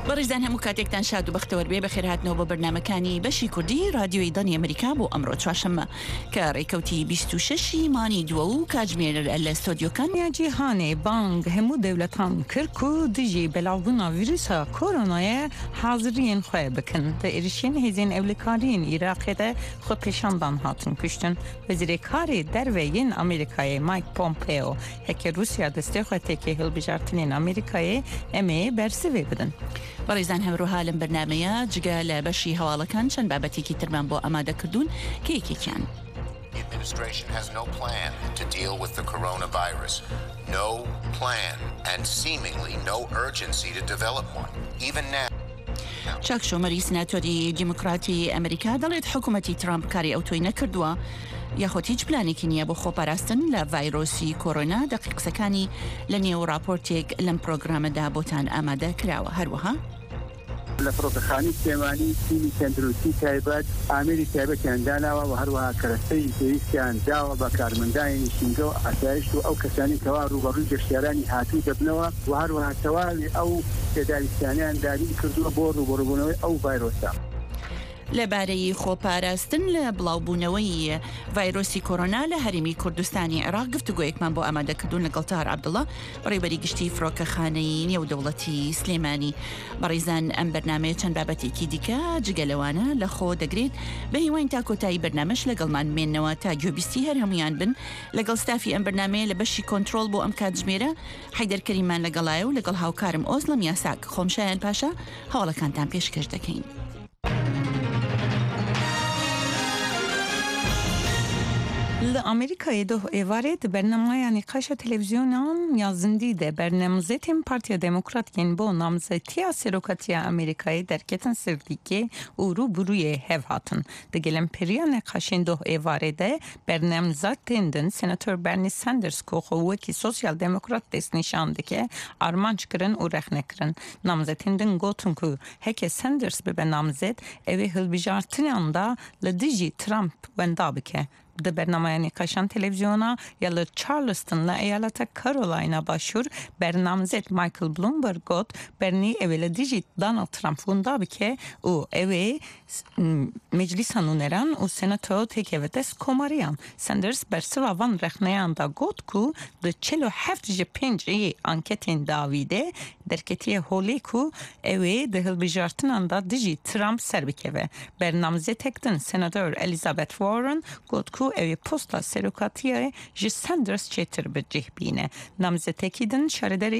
بەڕێزان هەموو کاتێکتان شاد و بەختەوەر بێ بەخێر هاتنەوە بە بەرنامەکانی بەشی کوردی رادیۆی دانی ئەمریکا بۆ ئەمڕۆ چوارشەممە کە ڕێکەوتی 26 مانی دووە و کاتژمێر لە ستۆدیۆکان جیهانێ بانگ هەموو دەوڵەتان کرد و دژی بەلاوبوونا ڤیرۆسا کۆرۆنایە حازریان خۆی بکەن دە ئێریشین هێزین ئەولکارین عێراقێدا خۆ پێشاندان هاتن کوشتن وەزیرێکاری دەروێیین ئەمریکایە مایک پۆمپێۆ هەکە رووسیا دەستێ خۆ تێکێ هەڵبژارتنین ئەمریکایە ئەمێ بەرسەوێ بدەن. بەڕێزان هەمڕۆها لەم بەرنامەیە جگە لە بەشی هەواڵەکان چەند بابەتێکی ترمان بۆ ئامادەکردوون کە یەکێکیان The administration has no plan to deal with the coronavirus. No plan and seemingly no urgency to develop one. Even now. چاک شۆمەری سناتۆری دیموکراتی ئەمریکا دەڵێت حکوومەتی ترامپ کاری ئەو تۆی نەکردووە یاخۆت هیچ پلانێکی نییە بۆ خۆپاراستن لە ڤایرۆسی کۆرۆنا دەقیق قسەکانی لە نێو راپۆرتێک لەم پرۆگرامەدا بۆتان ئامادە کراوە هەروەها لە فڕۆکەخانی سلێمانی تیمی تەندروستی تایبەت ئامێری تایبەتیان داناوە و هەروەها کەرەستەی پێویستیان داوە بە کارمەندانی شینگە و ئاسایش و ئەو کەسانی کەوا ڕوبەڕووی گەشتیارانی هاتوو دەبنەوە و هەروەها تەواوی ئەو تێداویستیانیان داری کردووە بۆ ڕوبەڕووبوونەوەی ئەو ڤایرۆسە. لەبارەی خۆپاراستن لە بڵاوبوونەوەی ڤایرۆسی کۆرۆنا لە هەرێمی کوردستانی عێراق گفتوگۆیەکمان بۆ ئامادەکردوون لەگەڵ تاهەر عەبدوڵڵا ڕێبەری گشتی فڕۆکەخانەی نێودەوڵەتی سلێمانی. بەڕێزان ئەم بەرنامەیە چەند بابەتێکی دیکە جگەلەوانە لە خۆ دەگرێت بە هیوان تا کۆتایی بەرنامەش لەگەڵمان بمێننەوە تا گوێبیستی هەر هەمویان بن لەگەڵ ستافی ئەم بەرنامەیە لە بەشی کۆنتڕۆڵ بۆ ئەم کاتژمێرە حەیدەر کەریمان لەگەڵایە و لەگەڵ هاوکارم ئۆزلەم یاساک خۆمشایان پاشا هەواڵەکانتان پێشکەش دەکەین. لأمريكا يدو إيوارد برنامج نقاش تلفزيونان يا زنديدة برنامجتهم بارتيا ديمقراطيين بو نامزدية سيروكاتيا أمريكاي دركتن سرديكي ورو بروي هفاتن دقلم بريا نقاشين دو إيوارد برنامجتين دن سناتور برني ساندرز كوخو وكي سوسيال ديمقراط دست نشاندكي أرمانش كرن و رخنه كرن نامزدين دن گوتن كو هكي ساندرز ببرنامزت اوه هلبجارتنان دا لديجي ترامپ وندابكي د برنامه نقاشان تلویزیونا یا ل چارلستون ل ایالت کارولاینا باشور برنامزت مایکل بلومبرگ گفت برنی اول دیجیت دونالد ترامپ وندا بکه او اوه مجلس هنونران و سناتو تکیوتس کماریان سندرز برسوا وان رخنیان دا گفت کو د 47.5 انکتین داویده درکتی هولی کو اوه ده هلبجارتنان دا دیجیت ترامپ سر بکه برنامزت تکتن سناتور الیزابت وارن گفت کو اوی پوستا سروکاتیه جی ساندرز چیتر بجه بینه نامزدکیدن شاردر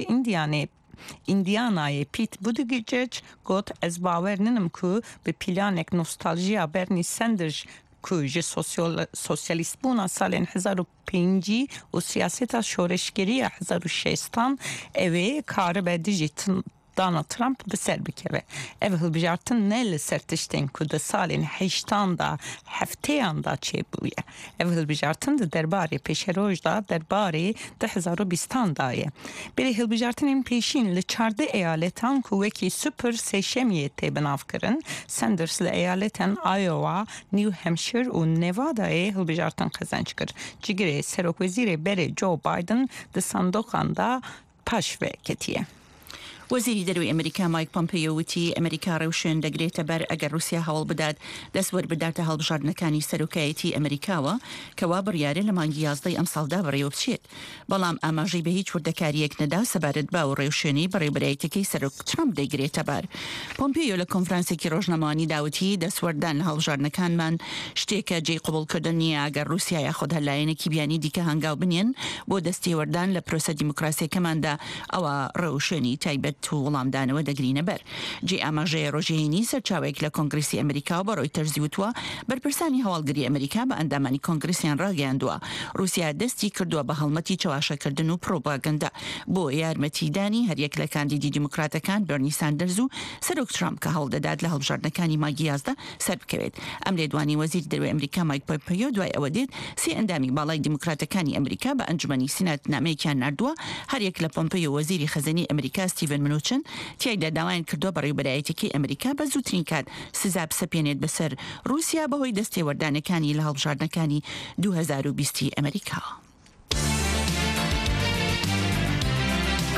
ایندیانای پیت بودیجیج گفت از باور ننم که به پلانک نوستالژیا برنی ساندرز که جی سوسیالیست بونا سال 2005 و سیاست شورشگری 2006 اوی کار به دیجیتال Donald Trump بسر بکوه. اوه هلبجارتن نل سرتشتین که ده سالین 8 دا هفتهان دا چه بویه. اوه هلبجارتن ده درباره پیش روش دا درباره 2020 دایه. بری هلبجارتن این پیشین لچارده ایالتان که وکی سپر سیشمیه تی بناف کرن سندرز لایالتان آیووا، نیو همشیر و نوادای هلبجارتن قزنج کرد. جگره سروک وزیر بری جو بایدن ده صندوقان دا پاشوه کتیه. وەزیری دەروی ئەمریکا مایک پۆمپێۆ وتی ئەمریکا ڕێوشێن دەگرێتە بەر ئەگەر رووسیا هەوڵ بدات دەستوەر بداتە هەڵبژاردنەکانی سەرۆکایەتی ئەمریکاوە کەوا بڕیارە لە مانگی 11 ئەم ساڵدا بەڕێوە بچێت بەڵام ئاماژەی بە هیچ وردەکاریەک نەدا سەبارەت با و ڕێوشێنی بەڕێوەبەرایەتەکەی سەرۆک ترامپ دەیگرێتە بار. پۆمپێۆ لە کۆنفرانسێکی ڕۆژنامەوانی داوتی دەستوەردان لە هەڵبژاردنەکانمان شتێکە جێی قوبوڵکردن نییە ئەگەر رووسیا یاخود هەلایەنێکی بیانی دیکە هەنگاو بنێن بۆ دەستێوەردان لە پرۆسە دیموکراسیەکەماندا ئەوە ڕێوشێنی تایبەت و وەڵامدانەوە دەگرینە بەر. جێ ئاماژەیە ڕۆژێنی سەرچاوێک لە کۆنگرسی ئەمریکا بە ڕۆیتەرزی وتووە بەرپرسانی هەواڵگری ئەمریکا بە ئەندامانی کۆنگرسیان ڕاگەیاندووە رووسیا دەستی کردووە بە هەڵمەتی چاواشەکردن و پرۆپاگەندا بۆ یارمەتیدانی هەریەک لە کاندیدی دیموکراتەکان بەرنی ساندرز و سەرۆک ترامپ کە هەوڵ دەدات لە هەڵبژاردنەکانی مانگی 11 سەر بکەوێت. ئەم لێدوانی وەزیری دەروی ئەمریکا مایک پۆمپێۆ دوای ئەوە دێت سێ ئەندامی باڵای دیموکراتەکانی ئەمریکا بە ئەنجومەنی سینات نامەیەکیان ناردووە هەریەک لە پۆمپێۆ وەزیری خەزەنی ئەمریکا ستیڤن منوچن تیایدا داوایان کردووە بەڕێوەبەرایەتێکی ئەمریکا بە زووترین کات سزا بسەپێنێت بەسەر رووسیا بەهۆی دەستێوەردانەکانی لە هەڵبژاردنەکانی 2020 ئەمریکا.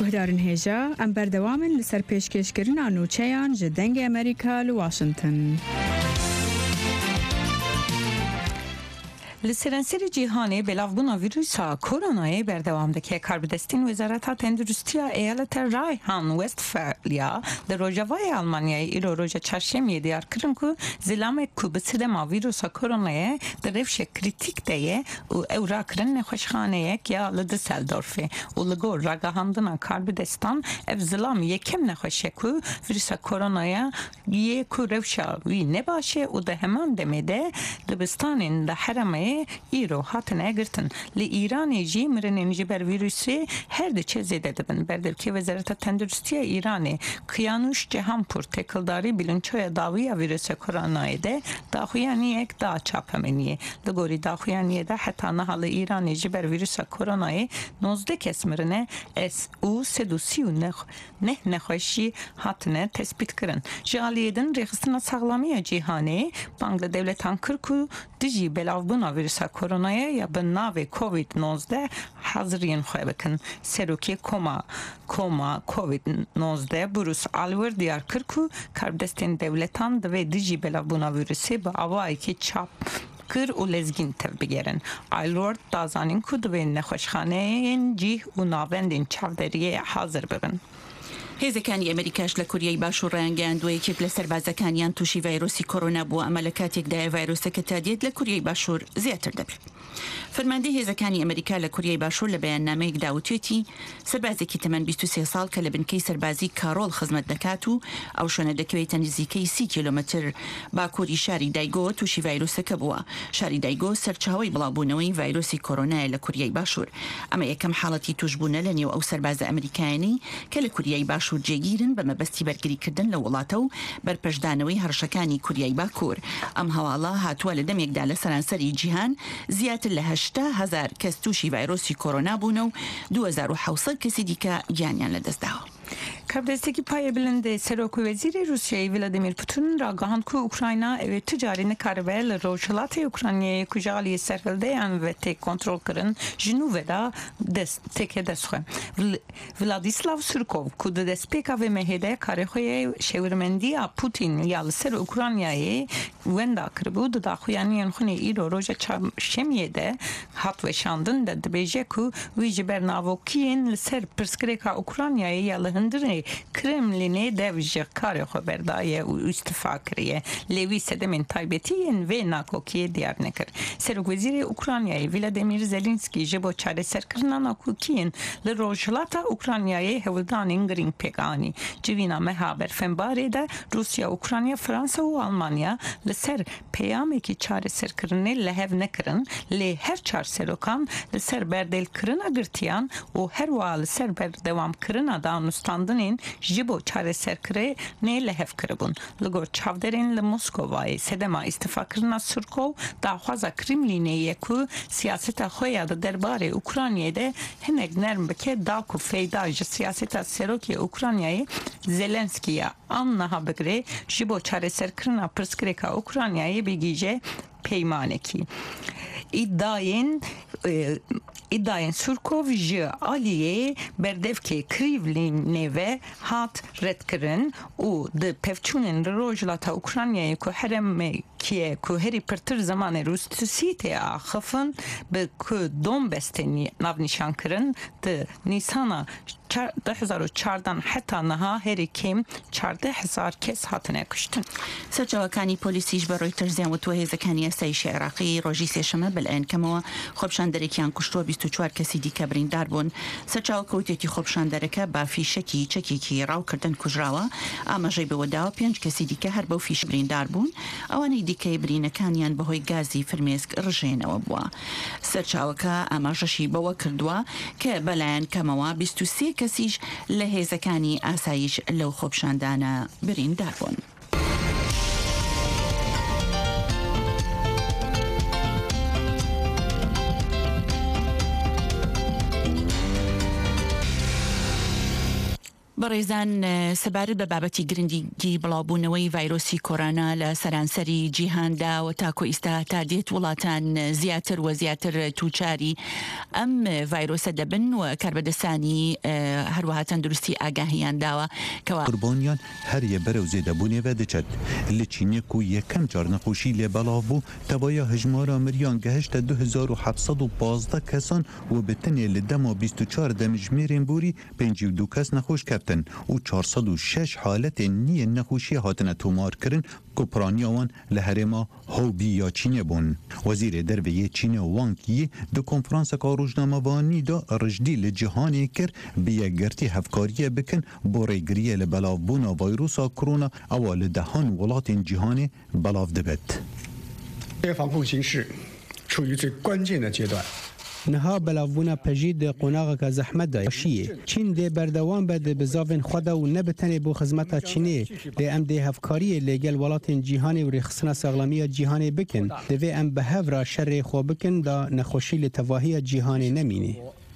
گهدارن هجا ام بردوامن لسر پیشکشکرین نوچهان جدنگ امریکا لواشنطن. لسرانسری جهانی بلاغبونا ویروسا کرونای بردوام دکه کاربدستین وزارت تندرستی ایالت رایهان وستفالیا در روجوای آلمانیای ایرو روژا چهارشنبه دیار کردن که زلام کوبسیدما ویروسا کرونای در روش کریتیک دیه و اورا کردن نخوشخانه که لدسلدورفه و لگور راگاهاندنا کاربدستان اف زلام یکم نخوشه که ویروسا کرونای یک روشا وی نباشه و ده همان دمیده دبستان ده حرمه ایرو هاتن اگرتن لی ایرانی جی مرنین جبر ویروسی هر دو چه زیده دبن بردر که وزارت تندرستی ایرانی کیانوش جهان پر تکلداری بیلنچوی داوی ویروس کرونای ده داخویانی یک دا چاپمنیه لگوری داخویانی ده حتی نحال ایرانی جبر ویروس کرونای 19 کس مرنه اس او 339 نخوشی هاتنه تثبیت کرن جالیدن ریخستنا ساغلامی جهانی بانگل دولتان کرکو دیجی بلاوبونا ویروس کرونای یا به ناو کووید 19 حاضرین خواه بکن سروکی کوما کووید 19 بروس آلور دیار کرکو کاربدستین دولتان دوی دیجی بلاوبونا ویروسی با آوائی که چاپ کر و لزگین تر بگیرن آلور دازانین که دوی نخوشخانه این جیه و ناوندین چاودریه حاضر ببن هێزەکانی ئەمریکاش لە کوریای باشوور ڕایانگەیاندووە یەکێک لە سەربازەکانیان تووشی ڤایرۆسی کۆرۆنا بووە ئەمە لە کاتێکدایە ڤایرۆسەکە تا دێت لە کوریای باشوور زیاتر دەبێت. فەرماندەی هێزەکانی ئەمریکا لە کوریای باشوور لە بەیاننامەیەکدا وتوێتی سەربازێکی تەمەن 23 ساڵ کە لە بنکەی سەربازی کارۆڵ خزمەت دەکات و ئەو شوێنە دەکەوێتە نزیکەی 30 کیلۆمەتر باکووری شاری دایگۆ تووشی ڤایرۆسەکە بووە. شاری دایگۆ سەرچاوەی بڵاوبوونەوەی ڤایرۆسی کۆرۆنایە لە کوریای باشوور. ئەمە یەکەم حاڵەتی توشبوونە لە نێو ئەو سەربازە ئەمریکایانی کە لە کوریای باشوور جێگیرن بە مەبەستی بەرگریکردن لە وڵاتە و بەرپەشدانەوەی هەڕەشەکانی کوریای باکوور. ئەم هەواڵە هاتووە لە دەمێکدا لە سەرانسەری جیهان زیاتر لە 80,000 کەس تووشی ڤایرۆسی کۆرۆنا بوون و 2700 کەسی دیکە گیانیان لەدەستداوە. کاربدستگی پای بلند سروک وزیر روسیای ولادیمیر پوتین را گهاند که اوکراینا اوی تجاری نکاربه لروشلات اوکراینی کجالی سرکلده و تک کنترل کرن جنوب را تک دستخه ولادیسلاو سورکوف که دست پیکا و مهده کارخوی شورمندی پوتین یا سر اوکراینی وندا کربود داخویانی خونه ایرو روز شمیه ده هات و شاندن ده بیجه که ویج برناوکین سر پرسکریکا اوکراینی یا هندره کرملینه دویجه کار خبردایه و استفاکریه لیوی سدمین تایبتین و ناکوکی دیار نکر. سروک وزیر اوکراینی ولادیمیر زلنسکی جبو چاره سرکرنا ناکوکین لروجلاتا اوکراینی هولدان اینگرینگ پیگانی جوینا مهابر فنباری ده روسیا اوکراینیا فرانسه و آلمانیا لسر پیامی که چاره سرکرنه لحو نکرن لی هر چار سروکان لسر بردل کرن اگرتیان و هر وال سر بردوام کرن دانستاندنین جبو چاره سرکره نه لحو کربون لگور چاودرین لموسکوای سدما استفاکرنا سرکو داخوازا کرملینه یکو سیاست خویا دا درباره اوکراینیه ده هنگ نرم بکه داکو فیداج سیاست سروکی اوکراینیه زلنسکی آنها بگره جبو چاره سرکرنا پرسکریکا اوکراینیه بگیجه پیمانکی iddiayın Surkov ji aliye berdevke krivlîne ve hat redkirin û di pevçûnên rojlata Ukraynayê ku heremkiye ku herî pirtir zamanê Rûsî tê axifin bi ku Donbas'tê navnîşan kirin di Nîsana 2014 حتا نها هری کم 14,000 کس هاتنه کشتن. سرچاوەکانی پۆلیسیش بە ڕۆیتەرز وتووە هێزەکانی یاسایشی عێراقی ڕۆژی سێشەمە بەلایەنکەمەوە خۆپشاندەرێکیان کوشتووە 24 کەسی دیکە بریندار بوون. سەرچاوە کەوتێتی خۆپشاندەرەکە با فیشەکی چەکێکی ڕاوکردن کوژراوە ئاماژەی بەوەداوە 5 کەسی دیکە هەر بەو فیش بریندار بوون ئەوانەی دیکەی برینەکانیان بەهۆی گازی فرمێسک ڕژێنەوە بووە. سەرچاوەکە ئاماژەشی بەوە کردووە کە بەلایەنکەمەوە 23 کەسیش لە هێزەکانی ئاسایش لەو خۆپشاندانە بریندار بوون. بەڕێزان سەبارەت بە بابەتی گرنگی بڵاوبوونەوەی ڤایرۆسی کۆڕۆنا لە سەرانسەری جیهاندا و تاکۆ ئێستا تا دێت وڵاتان زیاتر و زیاتر تووچاری ئەم ڤایرۆسە دەبن و کاربەدەسانی هەروەها تەندروستی ئاگاهیان داوە کەوا قوربانیان هەریە بەرەو زێدەبوونێوە دەچێت لە چینێک و یەکەم جار نەخۆشی لێ بەڵاو بوو تەوایە هەژمارە مریان گەهشتە 2715 کەسان و بتنێ لە دەما 24 دەمژمێرên بوری 52 کەس نەخۆش کەفتن و 406 حالەتên نیە نەخۆشیە هاتنە تۆمارکردن کۆپرانیاوان لە هەرێما هۆبی یا چینە بوون. وەزیرê derveyê Çînê Wang Yi di konferanseka rojnamevanî da rijdî li cîhanê kir bi yekgertî hevkariyê bikin bo rêgiriyê li belavbûna vîrusa korona ewa li dehan welatên cîhanê belav dibet. 防控形势处于最关键的阶段。 نها بلاوونا پجید قناغ که زحمت داشیه چین ده بردوام بد بزاوین خدا و نبتنه بو خدمت چینی ده ام ده هفکاری لگل ولاتین جیهانی و رخصنا ساغلامی جیهانی بکن ده ام به هفرا شر خو بکن دا نخوشی لتواهی جیهانی نمینه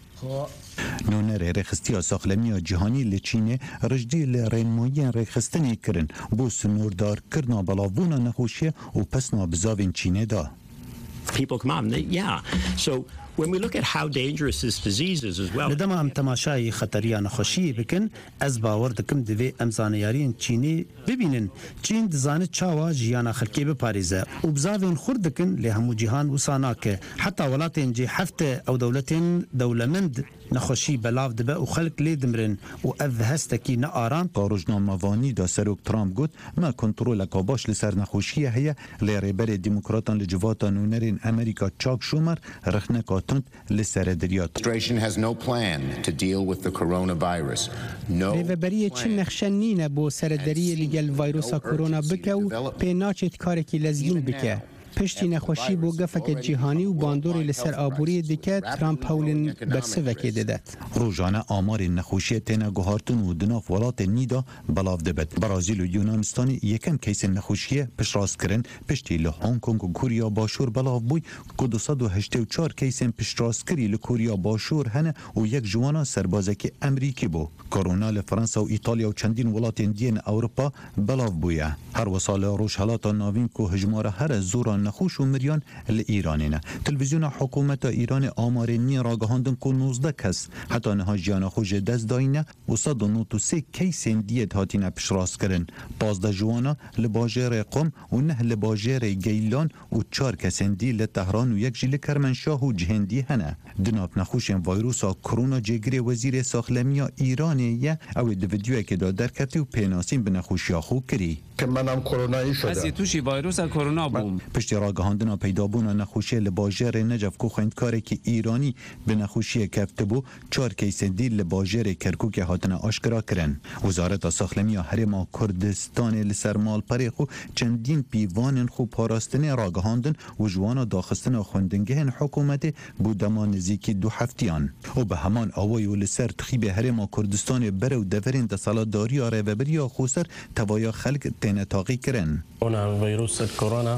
نونر رخصتیا ساخلمی جهانی لچینه رجدی لرینمویین رخصتنی کرن بو سنوردار کرنا بلاوونا نخوشیه و پسنا بزاوین چینه دا. People come on, so when we look at how dangerous this disease is as well. لدما ام تماشای خطریا نخوشی بکن از باور دکم دوی ام زانیارین چینی ببینن چین دزانه چاوا جیانا خلکی بپاریزه و بزاوین خورد دکن لهمو جیهان وساناکه حتی ولاتین جی هفته او دولتین دولمند نخوشی بلاو دبه و خلق لی دمرن و اذ هستکی نه آرام روزنامه‌وانی دا سروک ترامپ گوت ما کنترل کاباش لسر نخوشیه هيا لریبر دموکراتان لجواتان نونرین امریکا چاک شومر رخنه کاتند لسر دریات. Administration has no plan to deal with the coronavirus. No. ریبری چین نخشنینه بو سر دری لگل ویروسا کرونا بکه و پیناچت کارکی لزگین بکه. پشتی نخوشی بو گفک جیهانی و باندوری لسر آبوری دیکه ترامپ هولین برسه وکی دادت. روزانه آمار نخوشی تینا گوهارتون و دناف ولات نیدا بلاو دبت. برازیل و یونانستانی یکم کیس نخوشی پش راست کرن پشتی لهانگ کنگ و کوریا باشور بلاو بوی که 284 کیس پش راست کری لکوریا باشور هنه و یک جوانا سربازک امریکی بو. کرونا لفرانسا و ایتالیا و چندین ولات دین اروپا بلاو بویه. هر وسال روش حالات ناوین که هجمار هر زوران نخوش و مریان لإيراننا. تلفزيون حكومة إيران آمارني راگهاندن که 19 کس حتی نها جیان خوش دست داینه و 193 کیسین دیت هاتینه پش راست کرن. 15 جوانا لباجر قم و 9 لباجر گیلان و 4 کسین دی لتهران و 1 جیل کرمنشاه و جهندی هنه. دناب نخوشن ویروسا کرونا جگری وزیر ساخلمیا ایرانیه او دو ویدیوی که دادر کتی و پیناسین به نخوشی خو کری. که منم کرونایی شده. از توشی ویروس کرونا بوم. پشتی راگهاندنا پیدا بونا نخوشی لباجر نجف کو خوندکاره که ایرانی به نخوشی کفته بو 4 کیس دیل لباجر کرکوک هاتنا آشکرا کرن. وزارت ساخلمی هرما کردستان لسرمال پریخو چندین پیوان خو پاراستنه راگهاندن و جوانا داخستن خوندنگهن حکومت بودما نزیکی 2 هفتیان. و به همان آوای و لسر تخیب هرما کردستان برو دفرین دسالتداری ریوبری خوسر توایا خلق تنتاقی کرن. ویروس کرونا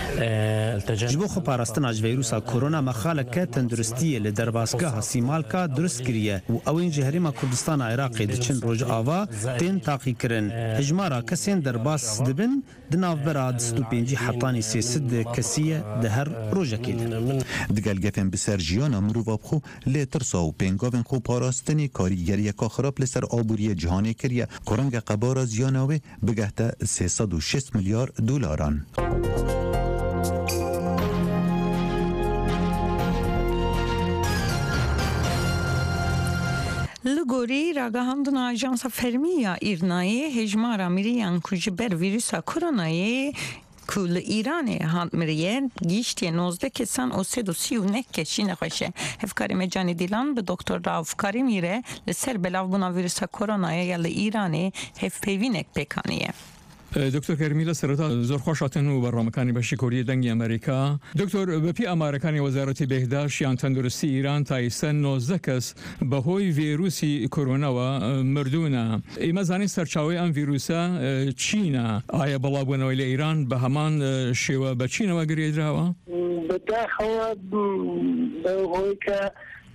جبو خو پاراستن از ویروس کرونا مخالکه تندرستی لدرباسگاه سیمالکا درست کریه و اوین جهرما کردستان عراقی دچن روج آوا تن تاقی کرن هجمارا کسین درباس دبن دناو براد 25 حطانی 300 کسیه ده هر روجکی دگل گفن بسر جیانا مرواب خو لترسا و پنگاون خو پاراستنی کاریگری که خراب لسر آبوری جهانی کریه کرنگ قبار زیاناوی بگهته 306 میلیارد دلاران. لگوری راگهاندن آژانس فرمیا ایرنایی هجمارا میریان کجبر ویروسا کرونایی کل ایران هاند مریه گیشتی 19 کسان و 339 کشی نخوشه هفکاری مجانی دیلان به دکتر راوفکاری میره لسر بلاو بنا ویروسا کرونایی یا ایرانی هف پیوینک بکانیه. دکتر کرمیلا سرتا زور خوشاتن و برنامه‌کانی باشیکوری دنگی امریکا دکتر بپی امریکانی وزارت بهداشت یان تندرستی ایران تا سن 19 کس به هوی ویروسی کرونا و مردونا ایما زانی سرچاوی ام ویروسا چینا آیا بلابونوی ایران به همان شیوه به چینا و گریدراوا بداخل به هوی که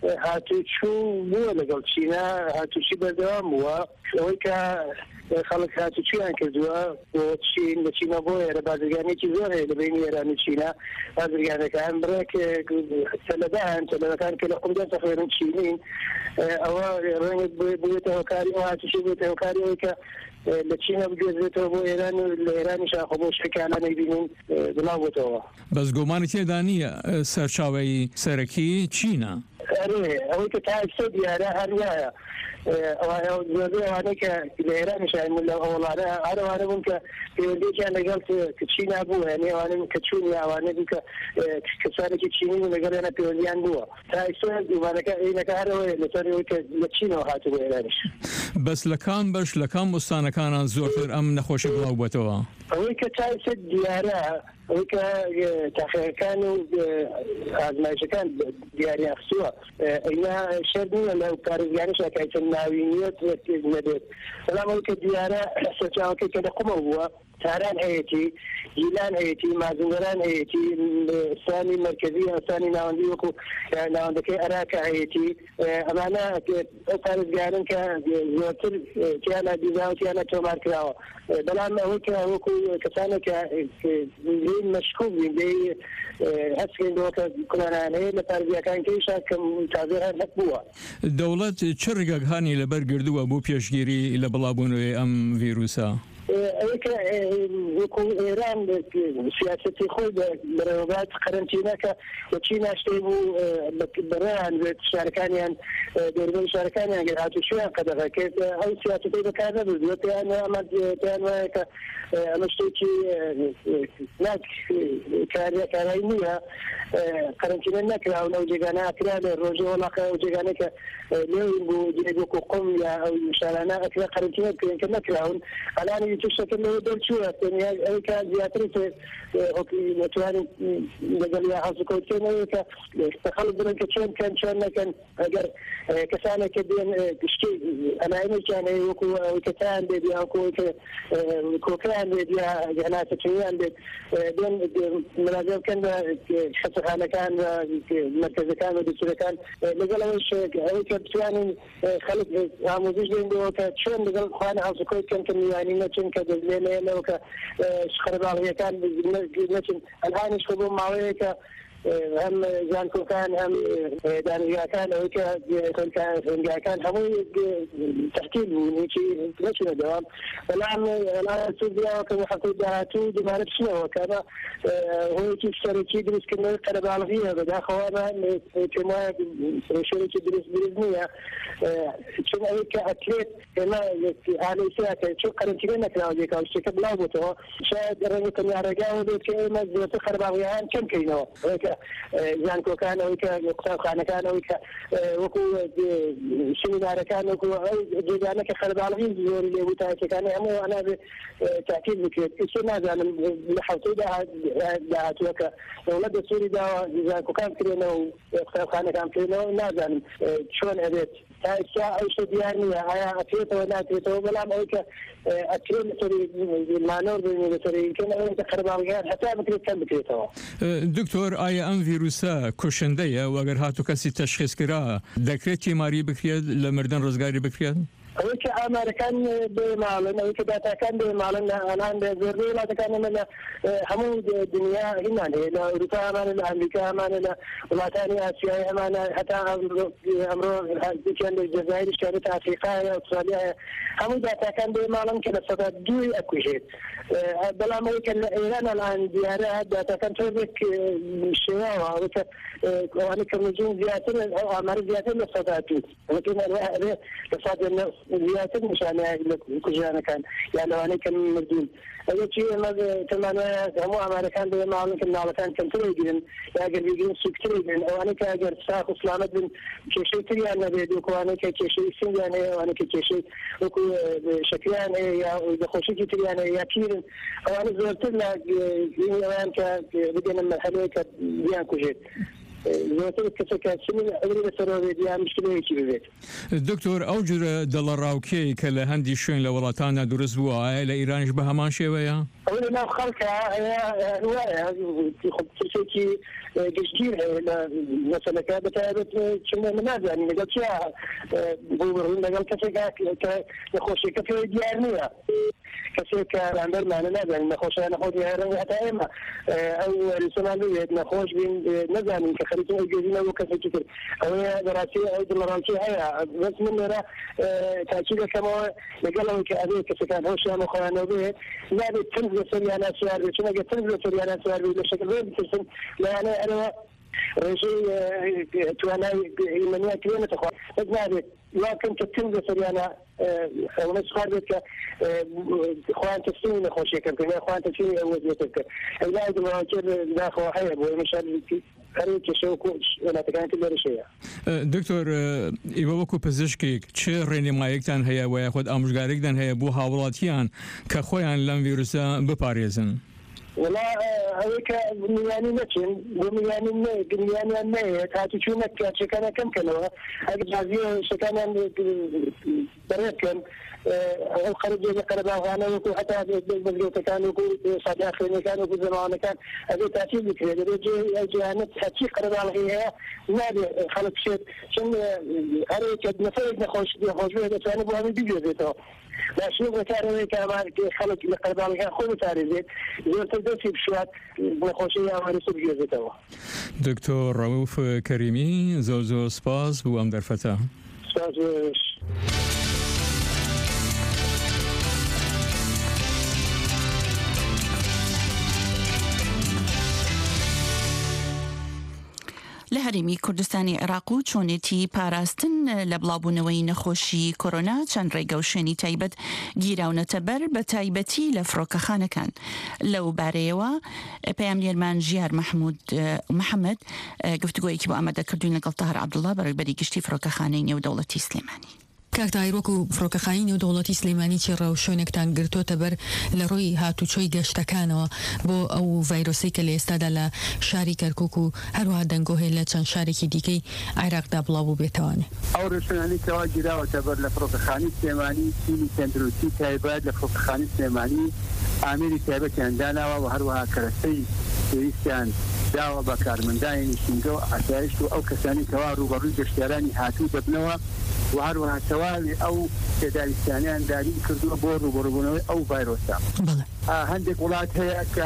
هاتوچو بووە لەگەڵ چینە هاتوچی بەردەوام بووە ئەوەی کە خەڵک هاتوچیان کردووە بۆ چین لە چینە بۆ ئێرە بازرگانێکی زۆر هەیە لە بینی ئێران و چینە بازرگانەکان بڕێک تەلەکان کە لە قومدان تەخێرن چینین ئەوە ڕەنگێک بێتە هۆکاری ئەو هاتوچی بێتە هۆکاری ئەوەی کە لە چینە بگوێزێتەوە بۆ ئێران و لە ئێرانی شاخۆ بۆ شتێکانە نەیبینین بڵاو بۆتەوە بەس گۆمانی تێدا نییە سەرچاوەی سەرەکی چینە ئەوەی کە تا ئێستا دیارە هەر وایە ئەوانەی کە لە ئێرانیشان لە وڵانە هەروانە بوون کە پەیوەندییان لەگەڵ چینا بوو هەنێ ئەوانە کە چوونی ئەوانە بوو کە کەسانێکی چینی و لەگەڵیانە پەیوەندیان بووە تا ئێستا دووبارەکە عینەکە هەرەوەی لەسەرەوەی کە لە چینەوە هاتووە ئێرانیش بەس لە کام بەش لە کام وستانەکانان زۆرتر ئەم نەخۆشی بڵاو بێتەوە ئەوەی کە تا ئێستا دیارە ئەوەی کە تاقیەکان و ئازمایشەکان دیاریان خستووە ئەینا شەر نییە لەو پارێزگانیش ئەکایتە ناوینیەت نەبێت بەڵام ئەوەی کە دیارە سەرچاوەکەی کە لە قومە بووە تاران هەیەتی گیلان هەیەتی مازندران هەیەتی ئەستانی مرکزی ئەستانی ناوەندی وەکو ناوەندەکەی عێراق هەیەتی ئەمانە ئەو پارێزگارن کە زۆرتر تیانە دیزاوە تیانە تۆمار کراوە بەڵام ئەوەی کە وەکو کەسانێک لێی مەشکوک بین لێی هەستکەین بۆکە کوڵانیان هەیە لە پارێزگاکانکەیشا کە تازێران هەک بووە دەوڵەت چ ڕێگاکانی لەبەر گردووە بۆ پێشگیری لە بڵاوبوونەوەی ئەم ڤیرۆسە ئەوەی کە وەکو ئێران سیاسەتی خۆی بەڕێوەبات قەرەنتینەکە لە چینا شتێ بوو بەڕێیان بێت شارەکانیان دەربەی شارەکانیان گەر هاتوچیان قەدەغەکرد ئەو سیاسەتەی بەکار نەبوو پێیان پێیان وایە کە ئەمە شتێکی کارایی نییە قەرەنتینە نەکراون ئەو جێگانە ئەکرا لە ڕۆژێ وەڵاقە ئەو جێگانە کە لێوین بوو وەکو قوم یا ئەو شارانە ئەکرا قەرەنتینە بکرێن کە نەکراون ئەلانی تووشەکە لەوە دەرچووە ئەوەی کە زیاتر نەتوانین لەگەڵ یا حەزوکەوتێنەوەی کە خەڵک بڵێن کە چۆن نەکەن ئەگەر کەسانێک کە دێن شتێ ئەناینێکیان هەیە وەکو ئەوەی کە تایان بێت یا وەکو کۆکەیان بێت یا هەناسەچویان بێت دێن مراجعە بکەن بە خەستەخانەکان مرکزەکان و دەسوورەکان لەگەڵ ئەوەی کە بتوانین خەڵک ئامۆزش دێن بۆ کە چۆن لەگەڵ خوانە حەزوکەوت بکەن کە میوانی نەچن کە دەزلێنەوە کە شخەرباڵیەکان نەچن ئەلهانیش بۆ ماوەیە کە هم زانکۆکان هم دانیشتگاکان ئەوەی کە هەنگاکان هەمووی تەحتیل بوون هیچی نەچونە دەوام بەڵام سوودیاوە کە هەفتەی داهاتوو دووبارە بچنەوە کە ئەمە هۆیەکی سەرەکی دروستکردنەوەی قەرەباڵغیە بەداخەوە پێم وایە شوێنێکی دروست نییە چون ئەوەی کە ئەکرێت ئێمە ئالەیسیاکە چون قەرەنتینە نەکراوە دێکاو شتێکە بڵاو بۆتەوە شاید ڕەنگە تەنیارەگاوە بێت کە ئێمە زیاتر قەرەباڵغیان کەم کەینەوە زانکۆکان ئەوەی کە قوتابخانەکان ئەوەی کە وەکو سیمینارەکان وەکو ئەو جێگانە کە خەرباڵغی زۆری لێبوو تاکیەکانی هەموو ئەنا تاکید بکرێت ئیسێ نازانم لە حەوتەی داهاتووە کە دەوڵەت دەستوری داوە زانکۆکان بکرێنەوە و قوتابخانەکان بکرێنەوە نازانم چۆن ئەبێت تا ئێستا ئەو شتە دیار نییە ئایا ئەکرێتەوە ناکرێتەوە بەڵام ئەوەی کە ئەکرێت لەسەری مانەوە ببینی لەسەری کەم ئەوەی کە قەرەباڵغیان هەتا بکرێت کەم بکرێتەوە. دکتۆر ئایا ئەم ڤیرۆسە کوشندەیە وەگەر هاتوو کەسی تەشخیص کرا دەکرێت تیماری بکرێت لە مردن ڕزگاری بکرێت؟ ئەوەی کە ئامارەکان بێماڵن ئەوەی کە داتاکان بێماڵن ئەنان زۆربەی وڵاتەکانەمە لە هەموو دنیا هینان هەیە لە ئەوروپا ئەمانە لە ئەمریکا ئەمانە لە وڵاتانی ئاسیای ئەمانە هەتا ئەمڕۆ دوکیان لە جەزایری شارەت ئافریقایە ئوسترالیایە هەموو داتاکان بێماڵن کە لە سەدا دووی ئەکوژێت بەڵام ئەوەی کە لە ئێران ئەڵان دیارە داتاکان تۆزێک شێواوە ئەوەی کە ئەوانەی کە مزون زیاتر ئەو ئامارە زیاتر لە سەدا دوو ئەوەی لە سەدا زیاتر نیشانەیە لە کوژانەکان یا لەوانەی کە مردوون ئەوە چی ئێمە تەمانایە هەموو ئامارەکان بێ ماڵن کە مناڵەکان کەمتر بگرن یا گەر بگرن سوکتر بگرن ئەوانەی کە ئەگەر ساخ و سلامەت بن کێشەی تریان نەبێت وەکوانەی کە کێشەی سنگیان هەیە ئەوانەی کە کێشەی وەکو شەکریان هەیە یا دەخۆشێکی تریان هەیە یا پیرن ئەوانە زۆرتر لە ئەویان کە بگەنە مەرحەلەیە کە بیان کوژێت زۆرتر کەسەکەچین ئەوری بەسەرەوە دیان مشکلەیەکی ببێت. دکتۆر ئەو جورە دڵەڕاوکەی کە لە هەندی شوێن لە وڵاتانە دروست بووە ئایا لە ئیرانیش بە هەمان شێوەیە؟ ئەو لە ناو خەڵکە ترسێکی گشتگیر هەیە لە مەسەلەکە بەتایبەت چونە من نازانین لەگەڵ چیا بوو لەگەڵ کەسێکا کە نەخۆشیەکە پێی دیار نییە. کەسێک کە ڕاندەرمانە نازانین نەخۆشیان نەخۆش دیارە هەتا ئێمە ئەو وەریسەمان بوێت نەخۆش بین نازانین کە خەریکە ئەو گەزینەوە کەسێکی تر ئەوەیە بەڕاستی ئەو دڵڕاوکی هەیە. بەس من لێرە تاکید دەکەمەوە لەگەڵەوەی کە ئەبێت کەسەکان هەوشیان خۆیانەوە بێت نابێت تنز لەسەریانە سوار بێت چون ئەگەر تنز لەسەریانە سوار بێت لە شەکل بێت بترسن لەوانەیە ئەرەوە ڕێژەی توانای ئیمەنیا کرێنێتە خوا بەس نابێت واکەم کە تنز لەسەریانە ئەوە سوار بێت کە خوان تەسلیمی نەخۆشیەکە بکەن خوان تەسلیمی ئەوە زیاتر بکەن ئەلای دڵڕاوکێ داخەوە هەیە بۆ ئێمەشان دکتۆر ئێوە وەکو پزیشکێک چه ڕێنمایەکتان هەیە و یاخود ئامۆژگارێکتان هەیە بۆ هاوڵاتیان کە خۆیان لەم ڤیرۆسە بپارێزن؟ ولا هەوەی کە میوانی نەچین بۆ میوانیان نەیە هاتوچوونە کاتچەکانە کەمکەنەوە ئەگەر جازیە شەکانیان بەڕێ بکەن ئەو خەرجێ لە قەرەباغانە وەکو هەتا بەزگەوتەکان وەکو ساداخوێنەکان وەکو زەماوانەکان ئەبێت تاچیل بکرێت دەبێت جیهانەت هەچی قەرەباڵغی هەیە نابێت خەڵک بشێت چون هەرێک کە نەفەرێک نەخۆش بێت دەتوانێت بۆ هەمووی بگوێزێتەوە باشوە بەکارەوەی کامان خەڵک لە قەرەباڵغیان خۆ بپارێزێت زۆرتر دەستی بشوات نەخۆشی یاوارەسە بگوێزێتەوە. دکتۆر ڕەوف کەریمی زۆر سپاس بۆ ئەم دەرفەتە. سپاس. لە هەرێمی کوردستانی عێراق و چۆنێتی پاراستن لە بڵاوبوونەوەی نەخۆشی کۆرۆنا چەند ڕێگە و شوێنی تایبەت گیراونەتە بەر بە تایبەتی لە فڕۆکەخانەکان. لەو بارەیەوە پەیامنێرمان ژیار محەممەد گفتوگۆیەکی بۆ ئامادەکردوین لەگەڵ تاهەر عەبدوڵڵا بەڕێوەبەری گشتی فڕۆکەخانەی نێودەوڵەتی سلێمانی. کاکتایرۆک و فڕۆکەخانەی نێودەوڵەتی سلێمانی چێڕە و شوێنێکتان گرتوۆتە بەر لە ڕۆی هاتوچۆی گەشتەکانەوە بۆ ئەو ڤایرۆسی کە لە ئێستادا لە شاری کەرکووک و هەروەها دەنگۆ هەیە لە چەند شارێکی دیکەی عێراقدا بڵاو بێتەوانێ. ئەو ڕێشوێنانی کەوا گیراوەتە بەر لە فڕۆکەخانەی سلێمانی تیمی تەندروستی تایبەت لە فڕۆکەخانەی سلێمانی ئامێری تایبەتیان داناوە و هەروەها کەرەستەی پێویستیان داوە بە کارمەندانی شینگە و ئاسایش و ئەو کەسانی کەوا ڕوبەڕووی گەشتیارانی هاتوو دەبنەوە و هەروەها تەواوی ئەو تێداویستانیان داری کردووە بۆ ڕوبەڕووبوونەوەی ئەو ڤایرۆسە. هەندێک وڵات هەیە کە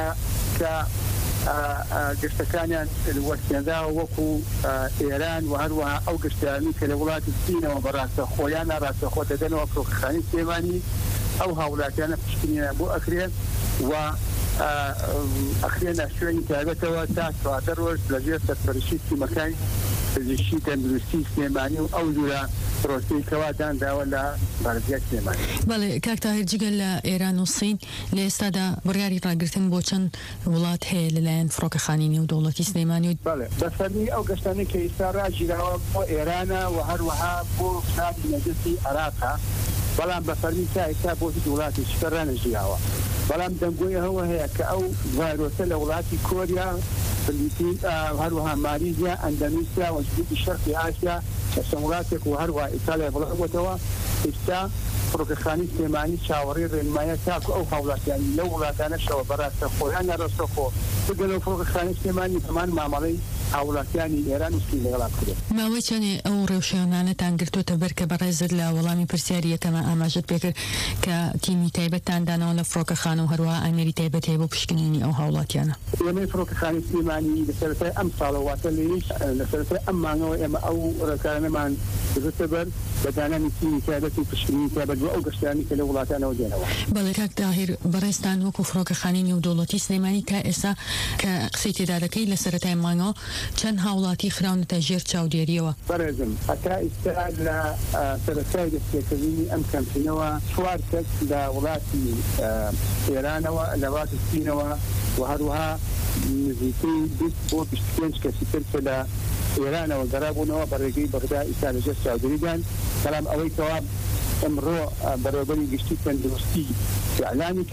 گەشتەکانیان وەستێنراوە وەکو ئێران و هەروەها ئەو گەشتیارانی کە لە وڵاتی چینەوە بەڕاستە خۆیان ڕاستەخۆ دەدەنەوە فڕۆکەخانەی سلێمانی ئەو هاوڵاتیانە پشتنیان بۆ ئەکرێن و ئەخرێنە شوێنی تایبەتەوە تا 4 ڕۆژ لەژێر سەرپەرشتی تیمەکانی پزیشکی تەندروستی سلێمانی و ئەو جورە پرۆسەی کەوادان داوە لە بارزیات سلێمانی. بەڵێ کاک تاهیر جگەل لە ئێران و سین لە ئێستادا بڕیاری ڕاگرتن بۆ چەند وڵات هەیە لەلایەن فڕۆکەخانەی نێودەوڵەتی سلێمانی و بەفەرمی ئەو گەشتانەی کە ئێستا ڕاگیراوە بۆ ئێرانە و هەروەها بۆ شاری نەجەسی عێراقا بەڵام بەفەرمی تا ئێستا بۆ هیچ وڵاتی شتە ڕانەژیراوە. بەڵام دەنگۆی هەوە هەیە کە ئەو ڤایرۆسە لە وڵاتی کۆریا فلیپین هەروەها مالیزیا ئەندەنوسیا و جنوبی شەرقی ئاسیا لە وڵاتێک و هەروەها ئیتالیا بڵاوبووەتەوە ئێستا فڕۆکەخانەی سلێمانی چاوەڕێی ڕێنمایە تاکو ئەو هاوڵاتیانی لەو وڵاتانەشەوە بەڕاستە خۆیان نەڕەستەخۆ بگەلەوە فڕۆکەخانەی سلێمانی هەمان مامەڵەی هاوڵاتیانی ئێران و سین لەگەڵا کرێت. ماوەی چەندێ ئەو ڕێوشێنانەتان گرتوۆتە بەر کە بەڕێزت لە وەڵامی پرسیاری یەکەمە ئاماژت پێکرد کە تیمی تایبەتتان دانەوە لە فڕۆکەخانە و هەروەها ئامێری تایبەت هەیە بۆ پشکنینی ئەو هاوڵاتیانە؟ ئێمەی فڕۆکەخانەی سلێمانی لە سەرەتای ئەم ساڵە واتە لە سەرەتای ئەم مانگەوە ئێمە ئەو ڕێکارانەمان گرتە بەر بە دانانی تیمی تایبەتی پشکنینی تایبەت بۆ ئەو گەشتیارانی کە لە وڵاتانەوە دێنەوە. بەڵێ کاک تاهیر بەڕێستان وەکو فڕۆکەخانەی نێودەوڵەتی سلێمانی تا ئێستا کە قسەی تێدا دەکەی لە سەرەتای مانگەوە چەند هاوڵاتی خراونەتە ژێر چاودێریەوە؟ بەڕێزم هەتا ئێستا لە سەرەتای دەستپێکردنی ئەم کەمپینەوە 4 کەس لە وڵاتی ئێرانەوە لە وڵاتی چینەوە و هەروەها نزیکەی 20 بۆ 25 کەسی تر کە لە ئێرانەوە گەڕابوونەوە بە ڕێگەی بەغدا ئێستا لە ژێر چاودێریدان. بەڵام ئەوەی کەوا ئەمڕۆ بەڕێوەبەری گشتی تەندروستی ئیعلامی کرد